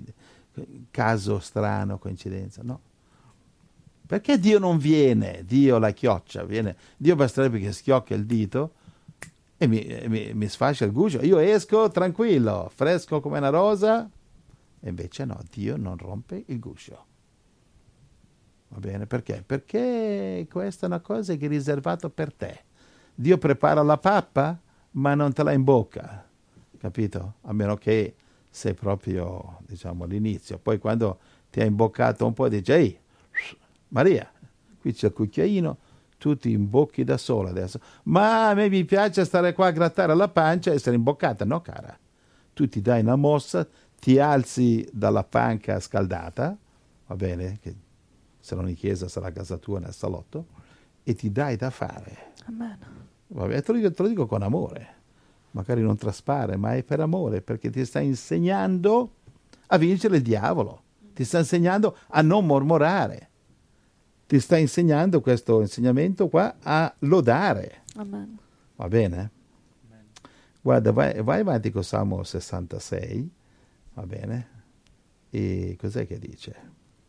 caso strano, coincidenza, no? Perché Dio non viene? Dio la chioccia, viene. Dio basterebbe che schiocca il dito e mi sfascia il guscio. Io esco tranquillo, fresco come una rosa. E invece no, Dio non rompe il guscio. Va bene? Perché? Perché questa è una cosa che è riservata per te. Dio prepara la pappa, ma non te la in bocca. Capito? A meno che sei proprio, diciamo, all'inizio. Poi quando ti ha imboccato un po' dici, ehi, Maria, qui c'è il cucchiaino, tu ti imbocchi da sola adesso. Ma a me mi piace stare qua a grattare la pancia e essere imboccata. No, cara. Tu ti dai una mossa, ti alzi dalla panca scaldata, va bene? Che se non in chiesa sarà a casa tua nel salotto, e ti dai da fare. Amen. Va bene? Te lo dico con amore. Magari non traspare, ma è per amore, perché ti sta insegnando a vincere il diavolo. Ti sta insegnando a non mormorare. Ti sta insegnando questo insegnamento qua a lodare. Amen. Va bene? Amen. Guarda, vai avanti con Salmo 66, va bene? E cos'è che dice?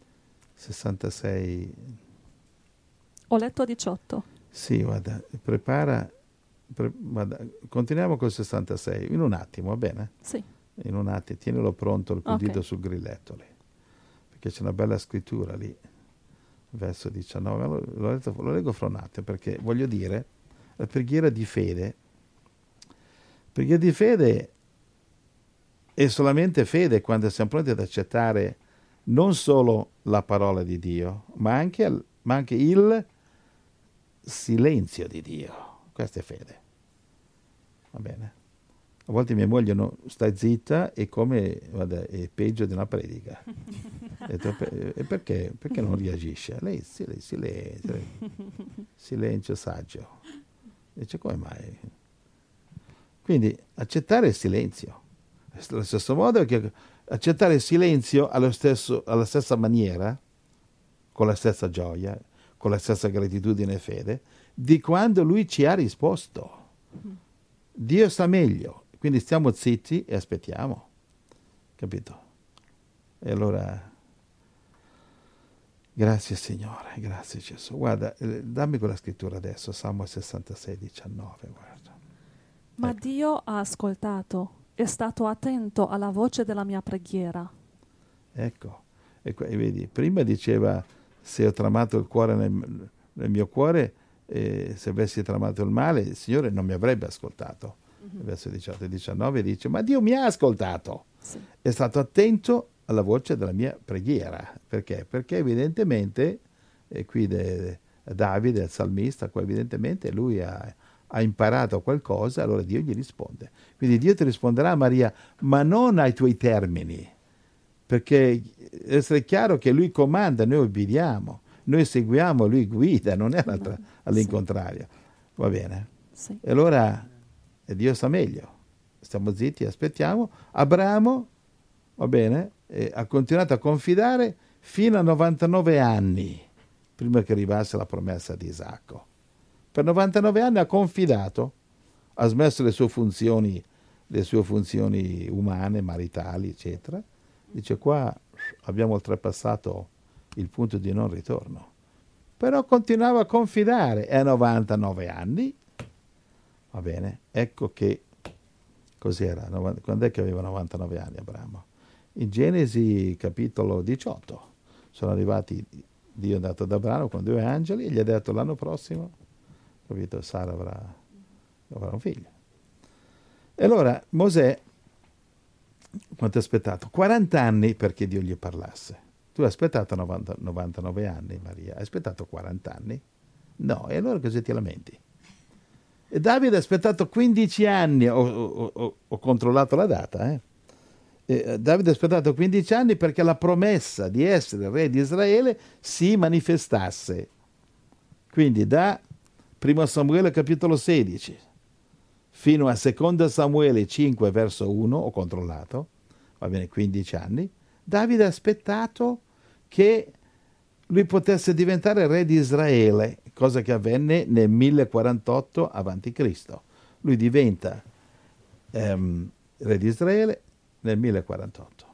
66. Ho letto 18. Sì, guarda, guarda, continuiamo col 66, in un attimo, va bene? Sì. In un attimo, tienilo pronto il dito Okay. sul grilletto lì, perché c'è una bella scrittura lì, verso 19, lo leggo fra un attimo, perché voglio dire, la preghiera di fede è solamente fede quando siamo pronti ad accettare non solo la parola di Dio, ma anche il silenzio di Dio. Questa è fede. Va bene? A volte mia moglie sta zitta e come, guarda, è peggio di una predica. E perché? Perché non reagisce? Lei silenzio saggio. Dice, come mai? Quindi accettare il silenzio. Allo stesso modo che accettare il silenzio alla stessa maniera, con la stessa gioia, con la stessa gratitudine e fede, di quando Lui ci ha risposto. Dio sa meglio, quindi stiamo zitti e aspettiamo. Capito? E allora, grazie Signore, grazie Gesù. Guarda, dammi quella scrittura adesso, Salmo 66, 19, guarda. Ma Ecco. Dio ha ascoltato, è stato attento alla voce della mia preghiera. Ecco, e vedi, prima diceva, se ho tramato il cuore nel mio cuore, se avessi tramato il male, il Signore non mi avrebbe ascoltato. Verso 18 e 19 dice, ma Dio mi ha ascoltato, Sì. è stato attento alla voce della mia preghiera. Perché? Perché evidentemente, qui Davide, il salmista, qua evidentemente lui ha imparato qualcosa, allora Dio gli risponde. Quindi Dio ti risponderà, Maria, ma non ai tuoi termini, perché deve essere chiaro che Lui comanda, noi obbediamo, noi seguiamo, Lui guida, non è all'incontrario. Va bene? Sì. E allora Dio sa meglio. Stiamo zitti, aspettiamo. Abramo, va bene, ha continuato a confidare fino a 99 anni, prima che arrivasse la promessa di Isacco. Per 99 anni ha confidato, ha smesso le sue funzioni umane, maritali, eccetera. Dice, qua abbiamo oltrepassato il punto di non ritorno. Però continuava a confidare, e a 99 anni, va bene, ecco che Cos'era? Quando è che aveva 99 anni Abramo? In Genesi capitolo 18 sono arrivati, Dio è andato ad Abramo con 2 angeli e gli ha detto l'anno prossimo, capito, Sara avrà un figlio. E allora Mosè, quanto ha aspettato? 40 anni perché Dio gli parlasse. Tu hai aspettato 99 anni, Maria, hai aspettato 40 anni? No, e allora cosa ti lamenti? E Davide ha aspettato 15 anni, ho controllato la data, Davide ha aspettato 15 anni perché la promessa di essere re di Israele si manifestasse. Quindi da 1 Samuele capitolo 16 fino a 2 Samuele 5 verso 1, ho controllato, va bene, 15 anni, Davide ha aspettato che lui potesse diventare re di Israele, cosa che avvenne nel 1048 a.C. Lui diventa re di Israele nel 1048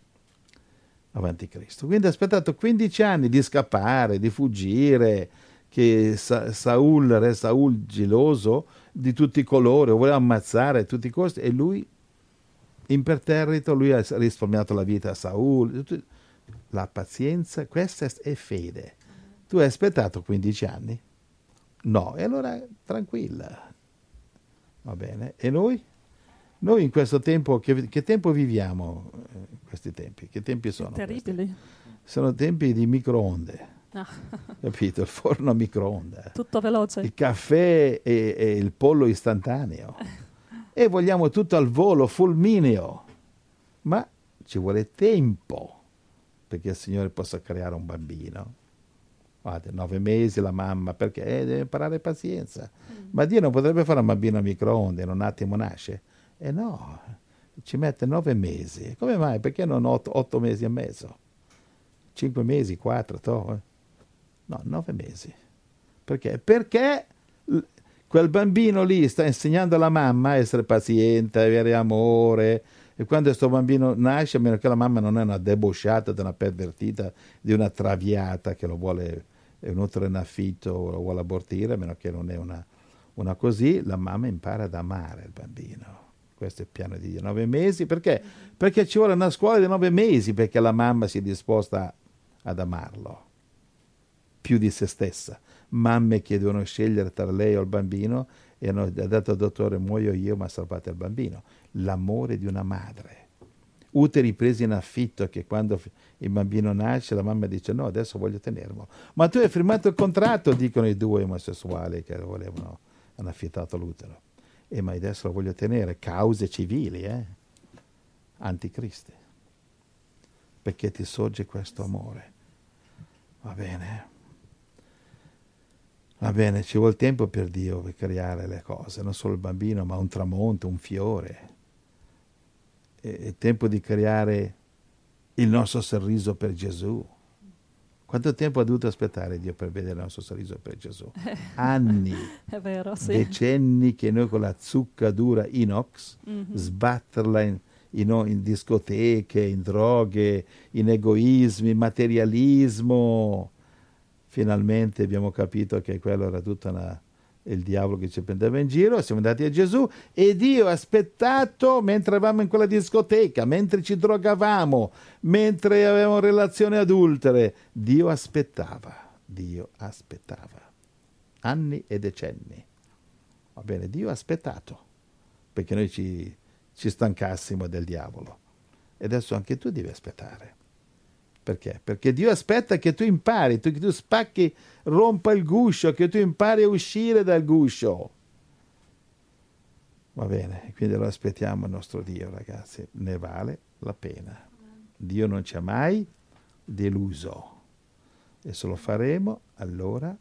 a.C. Quindi ha aspettato 15 anni di scappare, di fuggire, che re Saul geloso di tutti i colori, voleva ammazzare a tutti i costi, e lui imperterrito, lui ha risparmiato la vita a Saul. La pazienza, questa è fede. Tu hai aspettato 15 anni? No, e allora tranquilla. Va bene. E noi? Noi in questo tempo, che tempo viviamo? Questi tempi? Che tempi sono? Terribili. Questi? Sono tempi di microonde. Ah. Capito? Il forno a microonde. Tutto veloce. Il caffè e il pollo istantaneo. E vogliamo tutto al volo, fulmineo. Ma ci vuole tempo perché il Signore possa creare un bambino. Guarda, 9 mesi la mamma, perché deve imparare pazienza. Ma Dio non potrebbe fare un bambino a microonde, in un attimo nasce? E no, ci mette 9 mesi. Come mai? Perché non 8 mesi e mezzo? 5 mesi, 4, No, 9 mesi. Perché? Perché quel bambino lì sta insegnando alla mamma a essere paziente, avere amore. E quando questo bambino nasce, a meno che la mamma non è una debosciata, una pervertita, di una traviata che lo vuole, è un utero in affitto o lo vuole abortire, a meno che non è una così, la mamma impara ad amare il bambino. Questo è il piano di Dio. 9 mesi, perché? Perché ci vuole una scuola di 9 mesi perché la mamma sia disposta ad amarlo più di se stessa. Mamme che devono scegliere tra lei o il bambino e hanno detto al dottore: muoio io ma salvate il bambino. L'amore di una madre. Uteri presi in affitto, che quando il bambino nasce la mamma dice: no, adesso voglio tenerlo. Ma tu hai firmato il contratto, dicono i 2 omosessuali che hanno affittato l'utero. Ma adesso lo voglio tenere. Cause civili, anticristi. Perché ti sorge questo amore. Va bene. Va bene, ci vuole tempo per Dio per creare le cose, non solo il bambino, ma un tramonto, un fiore. È tempo di creare il nostro sorriso per Gesù. Quanto tempo ha dovuto aspettare Dio per vedere il nostro sorriso per Gesù? Anni, È vero, sì. decenni che noi con la zucca dura inox, sbatterla in discoteche, in droghe, in egoismi, materialismo. Finalmente abbiamo capito che quello era tutto il diavolo che ci prendeva in giro. Siamo andati a Gesù e Dio ha aspettato mentre eravamo in quella discoteca, mentre ci drogavamo, mentre avevamo relazioni adultere. Dio aspettava. Anni e decenni. Va bene, Dio ha aspettato perché noi ci stancassimo del diavolo. E adesso anche tu devi aspettare. Perché? Perché Dio aspetta che tu impari, che tu spacchi, rompa il guscio, che tu impari a uscire dal guscio. Va bene, quindi lo aspettiamo il nostro Dio, ragazzi, ne vale la pena. Dio non ci ha mai deluso. E se lo faremo, allora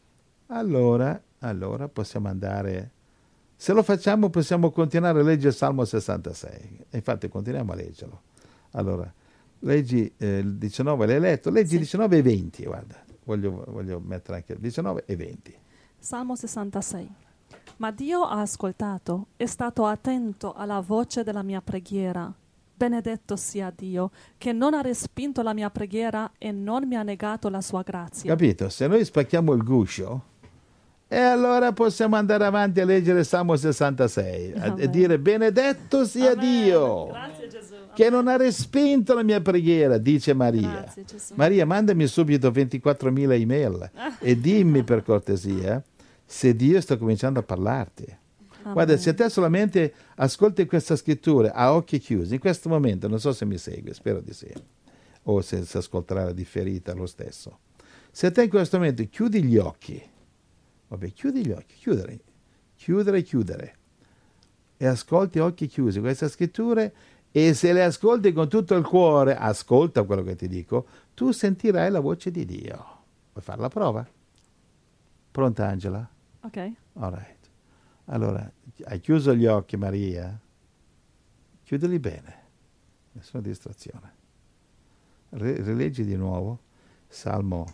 possiamo andare. Se lo facciamo possiamo continuare a leggere il Salmo 66. E infatti continuiamo a leggerlo. Allora, leggi il 19, l'hai letto? Leggi 19 e 20, guarda, voglio mettere anche 19 e 20. Salmo 66. Ma Dio ha ascoltato, è stato attento alla voce della mia preghiera. Benedetto sia Dio, che non ha respinto la mia preghiera e non mi ha negato la sua grazia. Capito? Se noi spacchiamo il guscio, E allora possiamo andare avanti a leggere Salmo 66 e dire benedetto sia Amen. Dio Grazie Gesù. che Amen. non ha respinto la mia preghiera, dice Maria. Grazie, Gesù. Maria, mandami subito 24.000 email e dimmi per cortesia se Dio sta cominciando a parlarti. Guarda, se te solamente ascolti questa scrittura a occhi chiusi, in questo momento, non so se mi segui, spero di sì, o se ascolterà la differita lo stesso. Se te in questo momento chiudi gli occhi, chiudi gli occhi, chiudere, e ascolti a occhi chiusi queste scritture, e se le ascolti con tutto il cuore, ascolta quello che ti dico, tu sentirai la voce di Dio. Vuoi fare la prova? Pronta, Angela? Ok. All right. Allora, hai chiuso gli occhi, Maria? Chiudili bene, nessuna distrazione. Rileggi di nuovo Salmo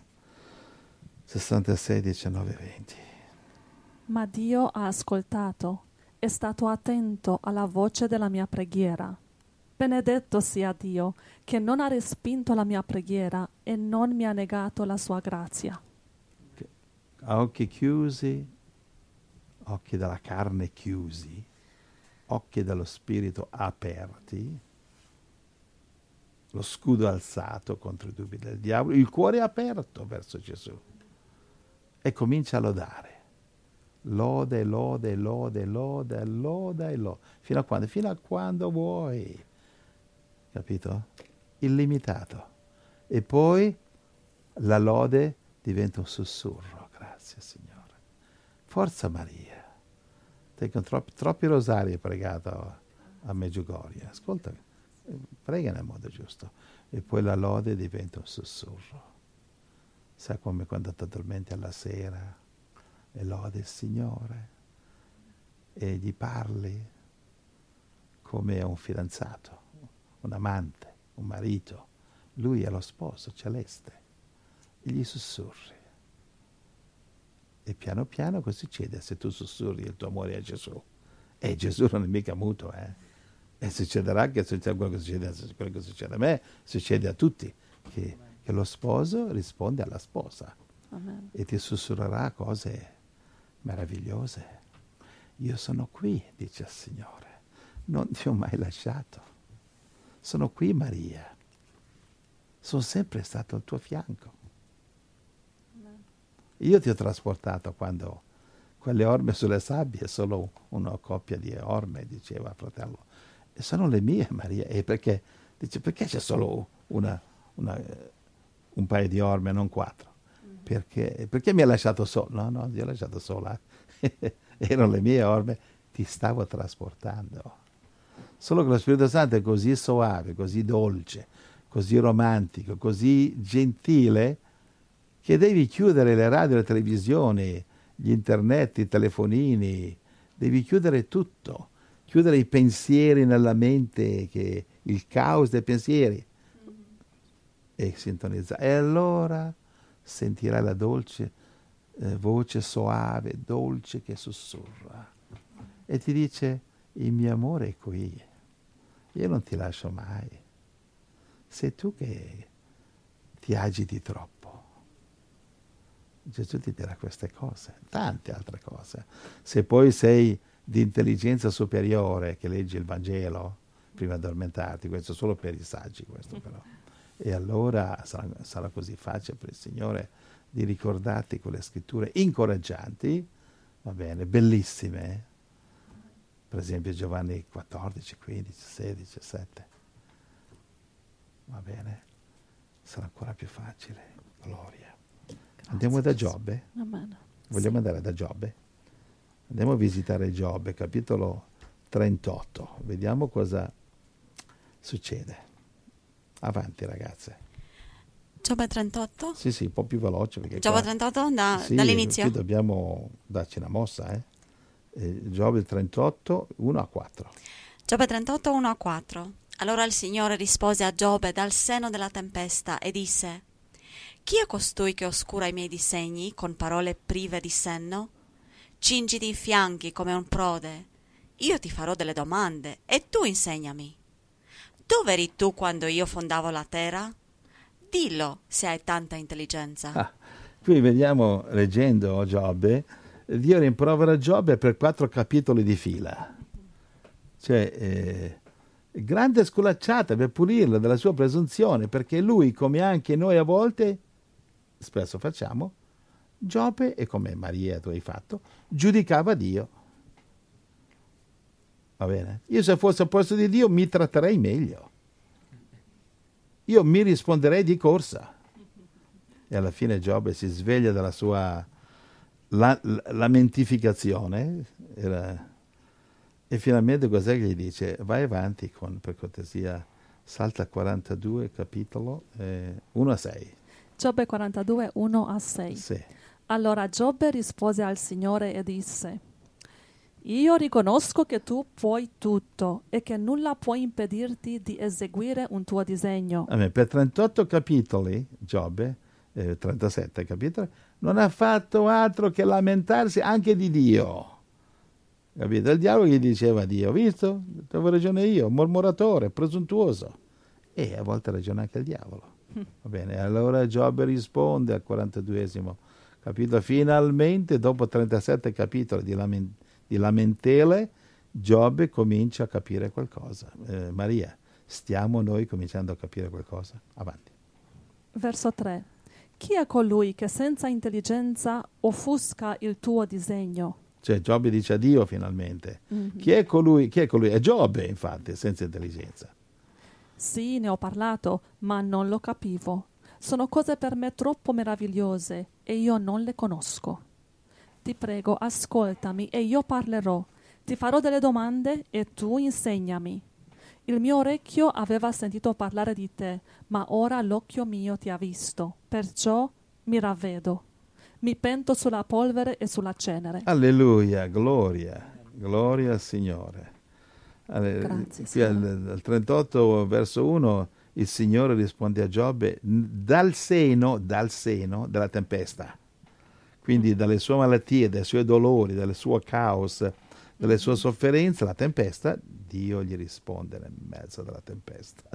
66, 19, 20. Ma Dio ha ascoltato, è stato attento alla voce della mia preghiera. Benedetto sia Dio, che non ha respinto la mia preghiera e non mi ha negato la sua grazia. A occhi chiusi, occhi della carne chiusi, occhi dello spirito aperti, lo scudo alzato contro i dubbi del diavolo, il cuore aperto verso Gesù, e comincia a lodare. Lode. Fino a quando? Fino a quando vuoi. Capito? Illimitato. E poi la lode diventa un sussurro. Grazie, Signore. Forza Maria. Te con troppi rosari hai pregato a Medjugorje. Ascolta, prega nel modo giusto. E poi la lode diventa un sussurro. Sai come quando ti addormenti alla sera e lodi il Signore e gli parli come a un fidanzato, un amante, un marito. Lui è lo sposo celeste e gli sussurri. E piano piano cosa succede se tu sussurri il tuo amore a Gesù? E Gesù non è mica muto, E succederà che quello che succede a me, succede a tutti, che lo sposo risponde alla sposa. Amen. E ti sussurrerà cose meravigliose. Io sono qui, dice il Signore, non ti ho mai lasciato. Sono qui, Maria. Sono sempre stato al tuo fianco. Io ti ho trasportato quando quelle orme sulle sabbie, solo una coppia di orme, diceva fratello. E sono le mie, Maria. E perché? Dice, perché c'è solo un paio di orme, non 4? Perché mi ha lasciato solo? No, ti ho lasciato sola. Erano le mie orme, ti stavo trasportando. Solo che lo Spirito Santo è così soave, così dolce, così romantico, così gentile, che devi chiudere le radio, le televisioni, gli internet, i telefonini, devi chiudere tutto, chiudere i pensieri nella mente, il caos dei pensieri, e sintonizzare. E allora sentirai la dolce voce soave, dolce, che sussurra e ti dice: il mio amore è qui, io non ti lascio mai, sei tu che ti agiti troppo. Gesù ti dirà queste cose, tante altre cose. Se poi sei di intelligenza superiore, che leggi il Vangelo prima di addormentarti, questo solo per i saggi, questo però. E allora sarà così facile per il Signore di ricordarti quelle scritture incoraggianti, va bene, bellissime, per esempio Giovanni 14, 15, 16, 17. Va bene? Sarà ancora più facile. Gloria. Andiamo da Giobbe? Amen. Vogliamo andare da Giobbe? Andiamo a visitare Giobbe, capitolo 38. Vediamo cosa succede. Avanti, ragazze. Giobbe 38? Sì, un po' più veloce. Giobbe 38 sì, dall'inizio? Qui dobbiamo darci una mossa, Giobbe 38, 1 a 4. Giobbe 38, 1 a 4. Allora il Signore rispose a Giobbe dal seno della tempesta e disse: chi è costui che oscura i miei disegni con parole prive di senno? Cingiti i fianchi come un prode. Io ti farò delle domande e tu insegnami. Dove eri tu quando io fondavo la terra? Dillo se hai tanta intelligenza. Qui vediamo, leggendo Giobbe, Dio rimprovera Giobbe per 4 capitoli di fila. Cioè, grande sculacciata per pulirlo dalla sua presunzione, perché lui, come anche noi a volte, spesso facciamo, Giobbe, e come Maria tu hai fatto, giudicava Dio. Va bene? Io se fossi al posto di Dio mi tratterei meglio. Io mi risponderei di corsa. E alla fine Giobbe si sveglia dalla sua lamentificazione e finalmente cos'è che gli dice? Vai avanti per cortesia, salta 42 capitolo 1 a 6. Giobbe 42, 1 a 6. Sì. Allora Giobbe rispose al Signore e disse: Io riconosco che tu puoi tutto e che nulla può impedirti di eseguire un tuo disegno. Amen. Per 38 capitoli, Giobbe, 37 capitoli, non ha fatto altro che lamentarsi anche di Dio. Capito? Il diavolo gli diceva a Dio, visto? Avevo ragione io, mormoratore, presuntuoso. E a volte ragiona anche il diavolo. Va bene, allora Giobbe risponde al 42esimo capitolo. Finalmente, dopo 37 capitoli di lamentele, Giobbe comincia a capire qualcosa. Maria, stiamo noi cominciando a capire qualcosa? Avanti. Verso 3. Chi è colui che senza intelligenza offusca il tuo disegno? Cioè Giobbe dice a Dio finalmente. Chi è colui? È Giobbe, infatti, senza intelligenza. Sì, ne ho parlato, ma non lo capivo. Sono cose per me troppo meravigliose e io non le conosco. Ti prego, ascoltami e io parlerò. Ti farò delle domande e tu insegnami. Il mio orecchio aveva sentito parlare di te, ma ora l'occhio mio ti ha visto. Perciò mi ravvedo. Mi pento sulla polvere e sulla cenere. Alleluia, gloria al Signore. Grazie, Qui al 38 verso 1 il Signore risponde a Giobbe dal seno della tempesta. Quindi dalle sue malattie, dai suoi dolori, dal suo caos, dalle sue sofferenze, la tempesta, Dio gli risponde nel mezzo della tempesta.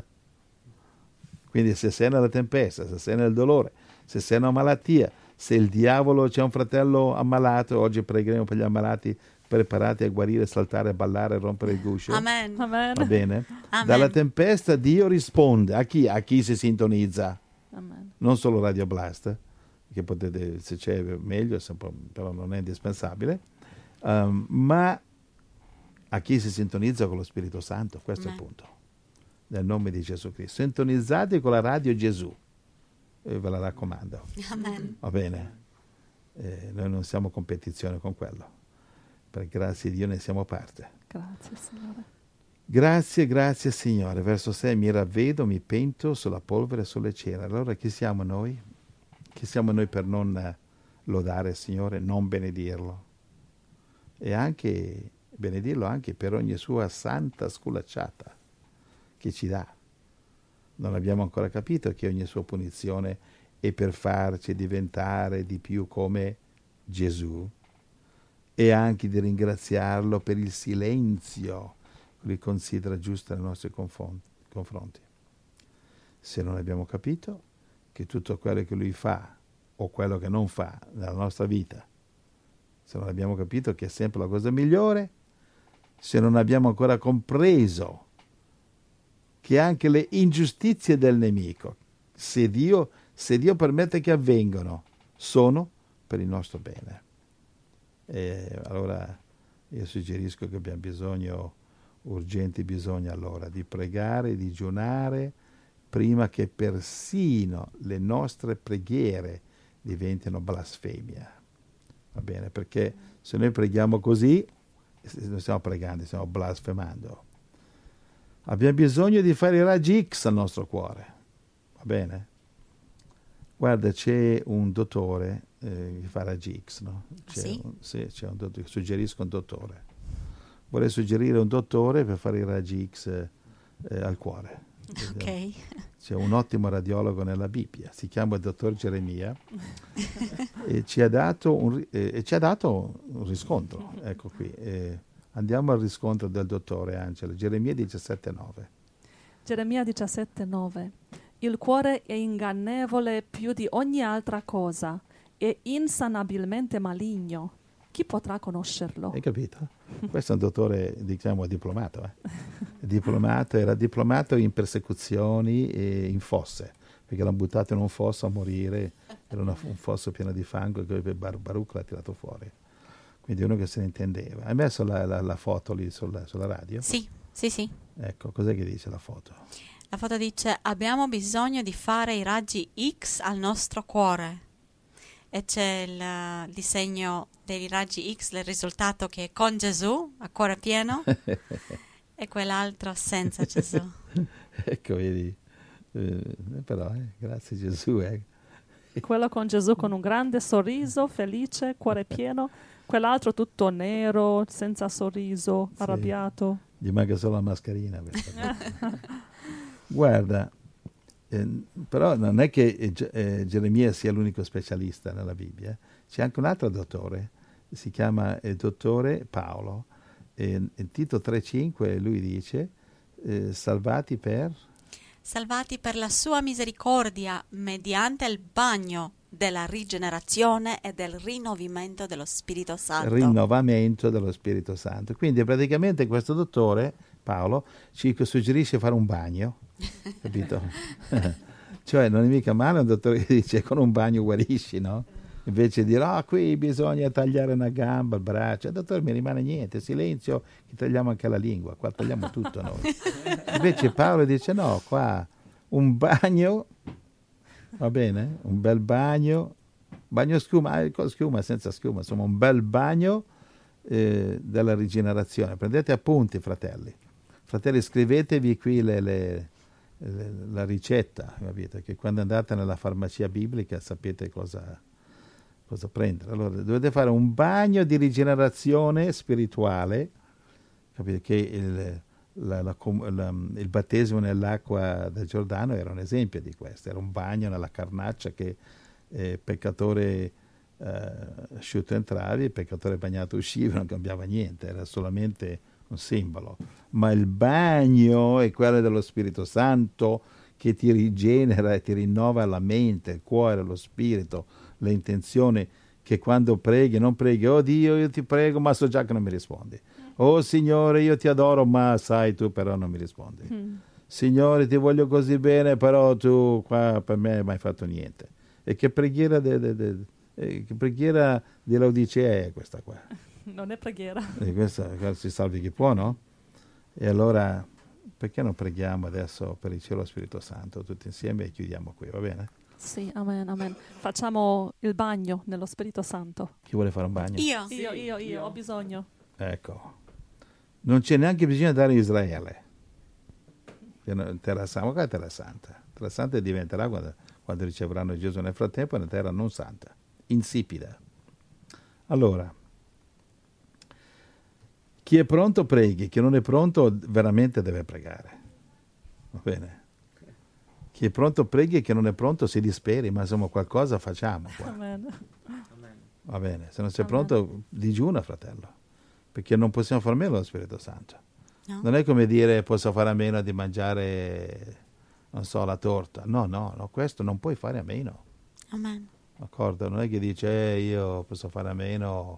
Quindi se sei nella tempesta, se sei nel dolore, se sei in una malattia, se il diavolo, c'è un fratello ammalato, oggi pregheremo per gli ammalati, preparati a guarire, saltare, ballare, rompere il guscio. Amen. Amen. Va bene? Amen. Dalla tempesta Dio risponde a chi? A chi si sintonizza. Amen. Non solo Radio Blast, che potete, se c'è meglio, però non è indispensabile, ma a chi si sintonizza con lo Spirito Santo, questo è il punto. Nel nome di Gesù Cristo. Sintonizzate con la radio Gesù. Ve la raccomando. Amen. Va bene? Noi non siamo in competizione con quello. Per grazia di Dio ne siamo parte. Grazie, Signore. Grazie Signore. Verso 6, mi ravvedo, mi pento sulla polvere e sulle ceneri. Allora chi siamo noi? Chi siamo noi per non lodare il Signore, non benedirlo? E anche benedirlo anche per ogni sua santa sculacciata che ci dà. Non abbiamo ancora capito che ogni sua punizione è per farci diventare di più come Gesù e anche di ringraziarlo per il silenzio che lui considera giusto nei nostri confronti. Se non abbiamo capito che tutto quello che lui fa o quello che non fa nella nostra vita, se non abbiamo capito che è sempre la cosa migliore, se non abbiamo ancora compreso che anche le ingiustizie del nemico, se Dio permette che avvengano, sono per il nostro bene. E allora io suggerisco che abbiamo urgente bisogno allora di pregare, di digiunare, prima che persino le nostre preghiere diventino blasfemia. Va bene? Perché se noi preghiamo così, non stiamo pregando, stiamo blasfemando. Abbiamo bisogno di fare i raggi X al nostro cuore, va bene? Guarda, c'è un dottore che fa raggi X, no? C'è c'è un dottore, suggerisco un dottore. Vorrei suggerire un dottore per fare i raggi X al cuore. Ok. C'è un ottimo radiologo nella Bibbia, si chiama il dottor Geremia e ci ha dato un riscontro, ecco qui. Andiamo al riscontro del dottore Angelo, Geremia 17,9. Geremia 17,9. Il cuore è ingannevole più di ogni altra cosa, è insanabilmente maligno. chi potrà conoscerlo? Hai capito? Questo è un dottore, diciamo, diplomato. Era diplomato in persecuzioni e in fosse, perché l'hanno buttato in un fosso a morire, era un fosso pieno di fango e poi Baruch l'ha tirato fuori. Quindi uno che se ne intendeva. Hai messo la foto lì sulla radio? Sì, sì, sì. Ecco, cos'è che dice la foto? La foto dice: abbiamo bisogno di fare i raggi X al nostro cuore. E c'è il disegno dei raggi X, il risultato che è con Gesù, a cuore pieno, e quell'altro senza Gesù. Ecco, vedi. Però, grazie Gesù. Quello con Gesù con un grande sorriso, felice, cuore pieno, quell'altro tutto nero, senza sorriso, Sì. arrabbiato. Gli manca solo la mascherina. Guarda, però non è che Geremia sia l'unico specialista nella Bibbia. C'è anche un altro dottore, si chiama dottore Paolo. In Tito 3,5 lui dice, salvati per la sua misericordia mediante il bagno della rigenerazione e del rinnovamento dello Spirito Santo. Rinnovamento dello Spirito Santo. Quindi praticamente questo dottore, Paolo, ci suggerisce fare un bagno, capito? Cioè non è mica male un dottore che dice con un bagno guarisci, no? Invece di dire, qui bisogna tagliare una gamba, il braccio. Dottore, mi rimane niente, silenzio, che tagliamo anche la lingua, qua tagliamo tutto noi. Invece Paolo dice, no, qua un bagno, va bene? Un bel bagno schiuma, con schiuma, senza schiuma, insomma un bel bagno della rigenerazione. Prendete appunti, fratelli. Fratelli, scrivetevi qui la ricetta, capite? Che quando andate nella farmacia biblica sapete cosa prendere. Allora, dovete fare un bagno di rigenerazione spirituale, capite? Che il battesimo nell'acqua del Giordano era un esempio di questo, era un bagno nella carnaccia che peccatore asciutto entravi, peccatore bagnato uscivi, non cambiava niente, era solamente un simbolo. Ma il bagno è quello dello Spirito Santo che ti rigenera e ti rinnova la mente, il cuore, lo spirito, le intenzioni, che quando preghi non preghi, oh Dio io ti prego ma so già che non mi rispondi, oh Signore io ti adoro ma sai tu però non mi rispondi, Signore ti voglio così bene però tu qua per me non hai fatto niente. E che preghiera che preghiera dell'Odicea è questa qua? Non è preghiera. E questa si salvi chi può, no? E allora perché non preghiamo adesso per il cielo Spirito Santo tutti insieme e chiudiamo qui, va bene? Sì, amen, amen. Facciamo il bagno nello Spirito Santo. Chi vuole fare un bagno? Io. Ho bisogno. Ecco. Non c'è neanche bisogno di andare in Israele. Terra Santa, ma qua è Terra Santa. Terra Santa diventerà quando riceveranno Gesù. Nel frattempo è una terra non santa, insipida. Allora, chi è pronto preghi, chi non è pronto veramente deve pregare. Va bene? Chi è pronto preghi e chi non è pronto si disperi, ma insomma qualcosa facciamo qua. Amen. Va bene, se non sei pronto digiuna, fratello, perché non possiamo far meno dello Spirito Santo. No. Non è come dire posso fare a meno di mangiare, non so, la torta. No, questo non puoi fare a meno. Amen. D'accordo? Non è che dice io posso fare a meno.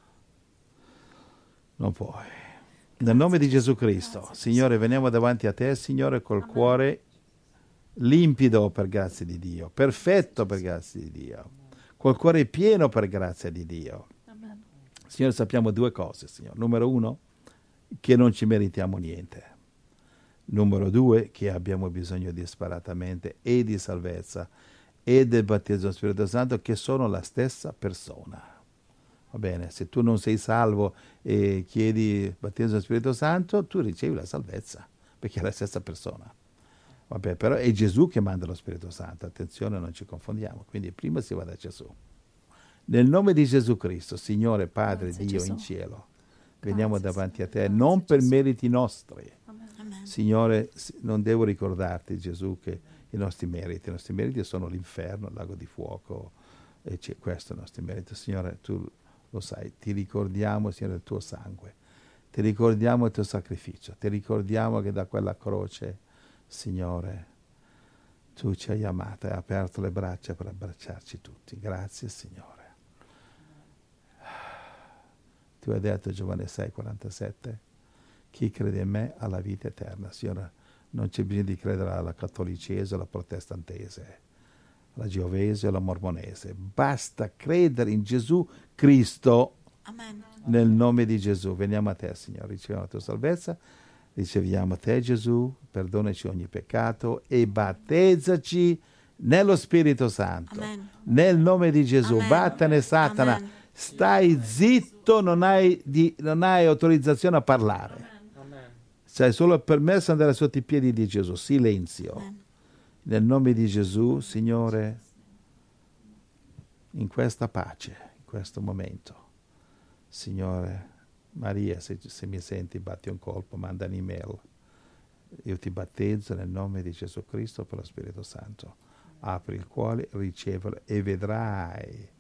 Non puoi. Nel nome di Gesù Cristo, Signore, veniamo davanti a te, Signore, col cuore limpido per grazia di Dio, perfetto per grazia di Dio, col cuore pieno per grazia di Dio. Amen. Signore, sappiamo due cose, Signore. Numero uno, che non ci meritiamo niente. Numero due, che abbiamo bisogno disparatamente e di salvezza e del battesimo dello Spirito Santo, che sono la stessa persona. Va bene, se tu non sei salvo e chiedi il battesimo dello Spirito Santo, tu ricevi la salvezza, perché è la stessa persona. Vabbè, però è Gesù che manda lo Spirito Santo, attenzione, non ci confondiamo, quindi prima si va da Gesù. Nel nome di Gesù Cristo, Signore Padre Grazie, Dio Gesù. in cielo, veniamo Grazie, davanti a te, Signore. non Grazie, per Gesù. meriti nostri. Amen. Signore, non devo ricordarti, Gesù, che i nostri meriti sono l'inferno, il lago di fuoco, e questo è il nostro merito. Signore, tu lo sai, ti ricordiamo, Signore, il tuo sangue, ti ricordiamo il tuo sacrificio, ti ricordiamo che da quella croce, Signore, tu ci hai amato e hai aperto le braccia per abbracciarci tutti. Grazie, Signore. Tu hai detto, Giovanni 6,47, chi crede in me ha la vita eterna. Signore, non c'è bisogno di credere alla cattolicese, alla protestantese, alla geovese o alla mormonese. Basta credere in Gesù Cristo. Amen. Nel nome di Gesù. Veniamo a te, Signore. Riceviamo la tua salvezza. Riceviamo te, Gesù. Perdonaci ogni peccato e battezzaci nello Spirito Santo. Amen. Nel nome di Gesù. Amen. Vattene, Satana. Amen. Stai zitto, non hai autorizzazione a parlare. C'hai solo il permesso di andare sotto i piedi di Gesù. Silenzio. Amen. Nel nome di Gesù, Signore, in questa pace, in questo momento. Signore, Maria, se mi senti, batti un colpo, manda un'email. Io ti battezzo nel nome di Gesù Cristo per lo Spirito Santo. Apri il cuore, ricevilo e vedrai,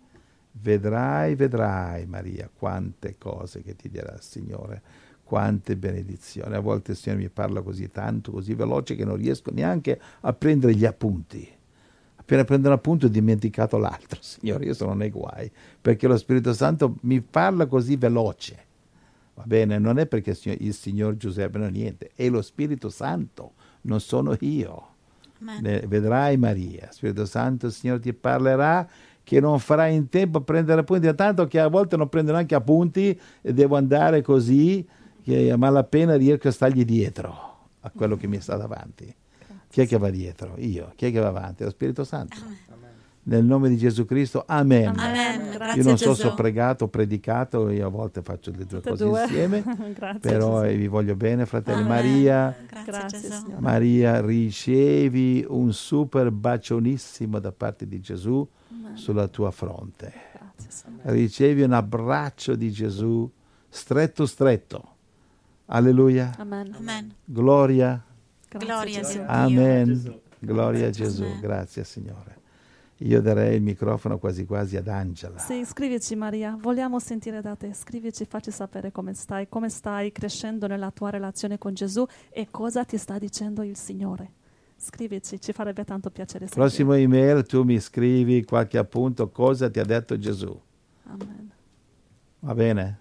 Maria, quante cose che ti dirà il Signore, quante benedizioni. A volte il Signore mi parla così tanto, così veloce che non riesco neanche a prendere gli appunti. Appena prendo un appunto ho dimenticato l'altro. Signore, io sono nei guai, perché lo Spirito Santo mi parla così veloce. Va bene? Non è perché il Signor Giuseppe, no, niente, è lo Spirito Santo, non sono io. Vedrai, Maria, Spirito Santo, il Signore ti parlerà che non farai in tempo a prendere appunti, tanto che a volte non prendo neanche appunti e devo andare così, che a malapena riesco a stargli dietro a quello che mi sta davanti. Chi è che va dietro? Io. Chi è che va avanti? Lo Spirito Santo. Amen. Nel nome di Gesù Cristo, amen. Amen. Grazie, Io non so Gesù. se ho pregato o predicato, io a volte faccio le due cose insieme, Grazie, però Gesù. vi voglio bene, fratelli. Amen. Maria, Grazie, Gesù. Signore. Maria, ricevi un super bacionissimo da parte di Gesù sulla tua fronte. Grazie, Signore. Ricevi un abbraccio di Gesù stretto stretto. Alleluia. Amen. Amen. Gloria. Gloria a Dio. Amen. Gloria a Gesù. Amen. Grazie, Signore. Io darei il microfono quasi quasi ad Angela. Sì, scrivici Maria, vogliamo sentire da te, scrivici, facci sapere come stai crescendo nella tua relazione con Gesù e cosa ti sta dicendo il Signore. Scrivici, ci farebbe tanto piacere sapere. Prossimo email tu mi scrivi qualche appunto, cosa ti ha detto Gesù. Amen. Va bene?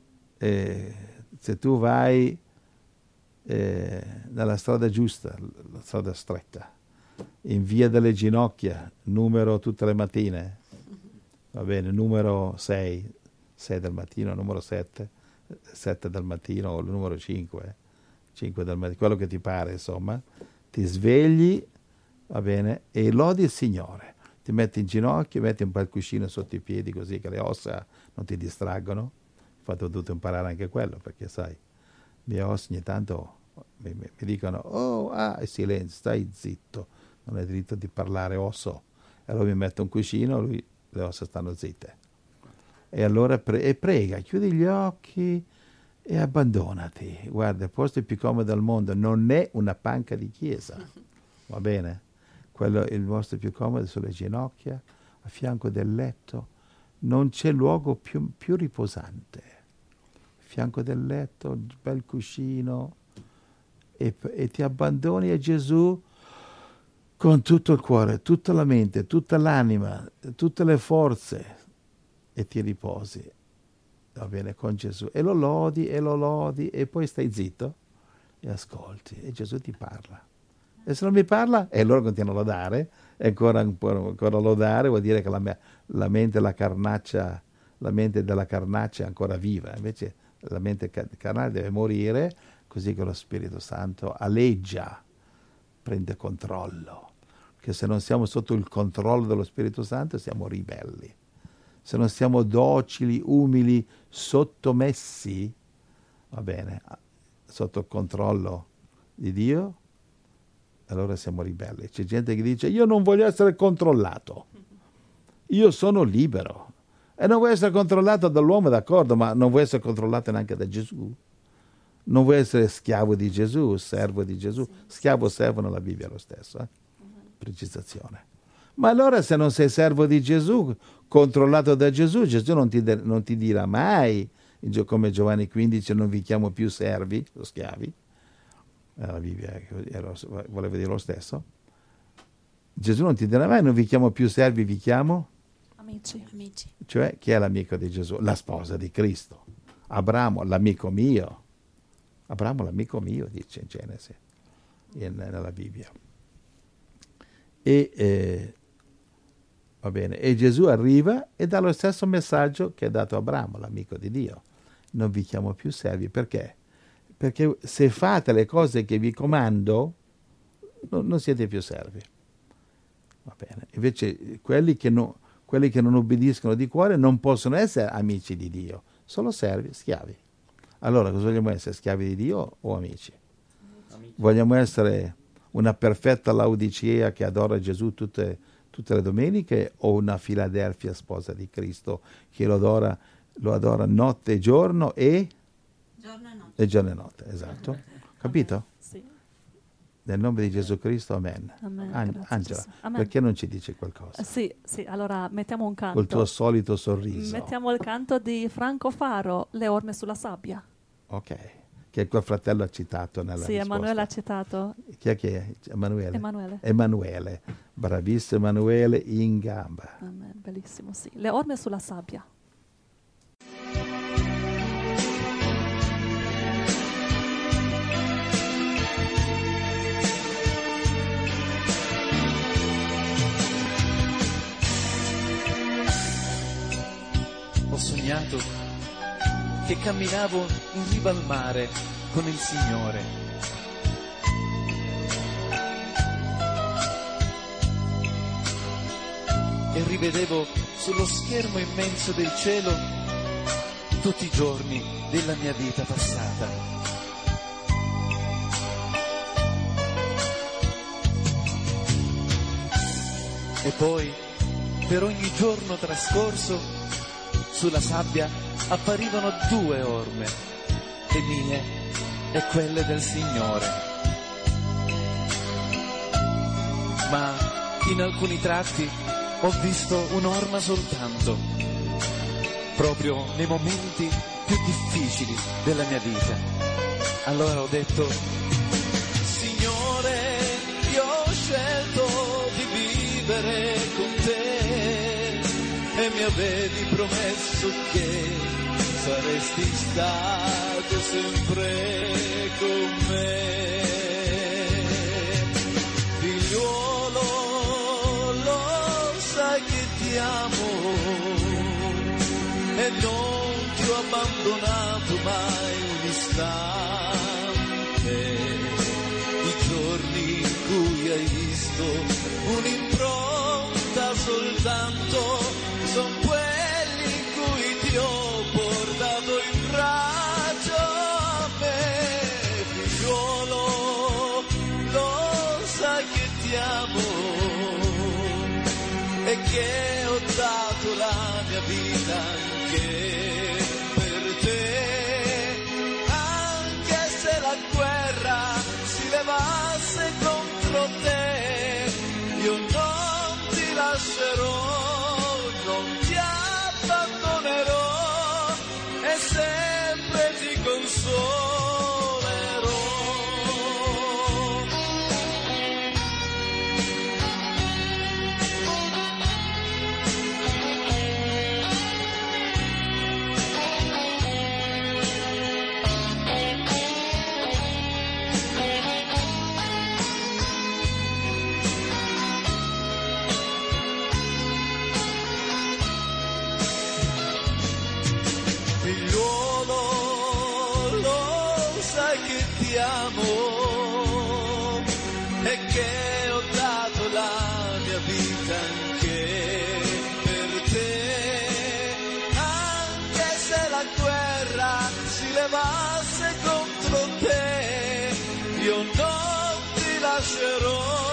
Se tu vai nella strada giusta, la strada stretta, in via delle ginocchia, numero tutte le mattine, va bene, numero 6 del mattino, numero 7 del mattino, o il numero 5 del mattino, quello che ti pare, insomma, ti svegli, va bene, e lodi il Signore. Ti metti in ginocchio, metti un bel cuscino sotto i piedi così che le ossa non ti distraggono. Infatti ho dovuto imparare anche quello, perché sai, le mie ossa ogni tanto mi dicono, silenzio, stai zitto. Non hai diritto di parlare osso. E allora mi metto un cuscino, le ossa stanno zitte. E allora prega, chiudi gli occhi e abbandonati. Guarda, il posto più comodo al mondo non è una panca di chiesa, va bene? Il posto più comodo sulle ginocchia, a fianco del letto. Non c'è luogo più riposante. A fianco del letto, un bel cuscino, e ti abbandoni a Gesù con tutto il cuore, tutta la mente, tutta l'anima, tutte le forze, e ti riposi, va bene, con Gesù. E lo lodi, e poi stai zitto e ascolti, e Gesù ti parla. E se non mi parla, e allora continua a lodare, e ancora lodare vuol dire che la mente della carnaccia è ancora viva, invece la mente carnale deve morire, così che lo Spirito Santo aleggia, prende controllo. Che se non siamo sotto il controllo dello Spirito Santo siamo ribelli. Se non siamo docili, umili, sottomessi, va bene, sotto il controllo di Dio, allora siamo ribelli. C'è gente che dice, io non voglio essere controllato, io sono libero. E non vuoi essere controllato dall'uomo, d'accordo, ma non vuoi essere controllato neanche da Gesù. Non vuoi essere schiavo di Gesù, servo di Gesù. Schiavo o servo nella Bibbia è lo stesso, precisazione. Ma allora se non sei servo di Gesù, controllato da Gesù, Gesù non ti dirà mai, come Giovanni 15, non vi chiamo più servi o schiavi. La Bibbia voleva dire lo stesso. Gesù non ti dirà mai, non vi chiamo più servi, vi chiamo Amici. Amici. Cioè, chi è l'amico di Gesù? La sposa di Cristo. Abramo, l'amico mio. Abramo, l'amico mio, dice in Genesi, nella Bibbia. E va bene, e Gesù arriva e dà lo stesso messaggio che ha dato Abramo, l'amico di Dio. Non vi chiamo più servi. Perché? Perché se fate le cose che vi comando, non siete più servi. Va bene. Invece quelli che non obbediscono di cuore non possono essere amici di Dio, solo servi, schiavi. Allora cosa vogliamo essere, schiavi di Dio o amici? Vogliamo essere una perfetta Laodicea che adora Gesù tutte le domeniche, o una Filadelfia sposa di Cristo che lo adora notte e giorno e giorno e notte, esatto. Capito? Sì. Nel nome di Gesù Cristo, amen. Angela, Amen. perché non ci dici qualcosa? Sì, allora mettiamo un canto. Col tuo solito sorriso. Mettiamo il canto di Franco Faro, Le orme sulla sabbia. Ok, che il tuo fratello ha citato nella risposta. Emanuele ha citato. Chi è? Emanuele? Emanuele. Emanuele, bravissimo Emanuele, in gamba. Amen, bellissimo, sì. Le orme sulla sabbia. Ho sognato che camminavo in riva al mare con il Signore. E rivedevo sullo schermo immenso del cielo tutti i giorni della mia vita passata. E poi, per ogni giorno trascorso, sulla sabbia apparivano 2 orme, le mie e quelle del Signore. Ma in alcuni tratti ho visto un'orma soltanto, proprio nei momenti più difficili della mia vita. Allora ho detto: Signore, io ho scelto di vivere con te, e mi avevi promesso che saresti stato sempre con me. Figliuolo, lo sai che ti amo e non ti ho abbandonato mai un istante. I giorni in cui hai visto un'impronta soltanto son quelli in cui ti ho portato in braccio a me. Figliuolo, lo sai che ti amo e che ho dato la mia vita anche per te. Anche se la guerra si levasse contro te, io non ti lascerò, non ti abbandonerò e sempre ti consolerò. Ti amo e che ho dato la mia vita anche per te. Anche se la guerra si levasse contro te, io non ti lascerò.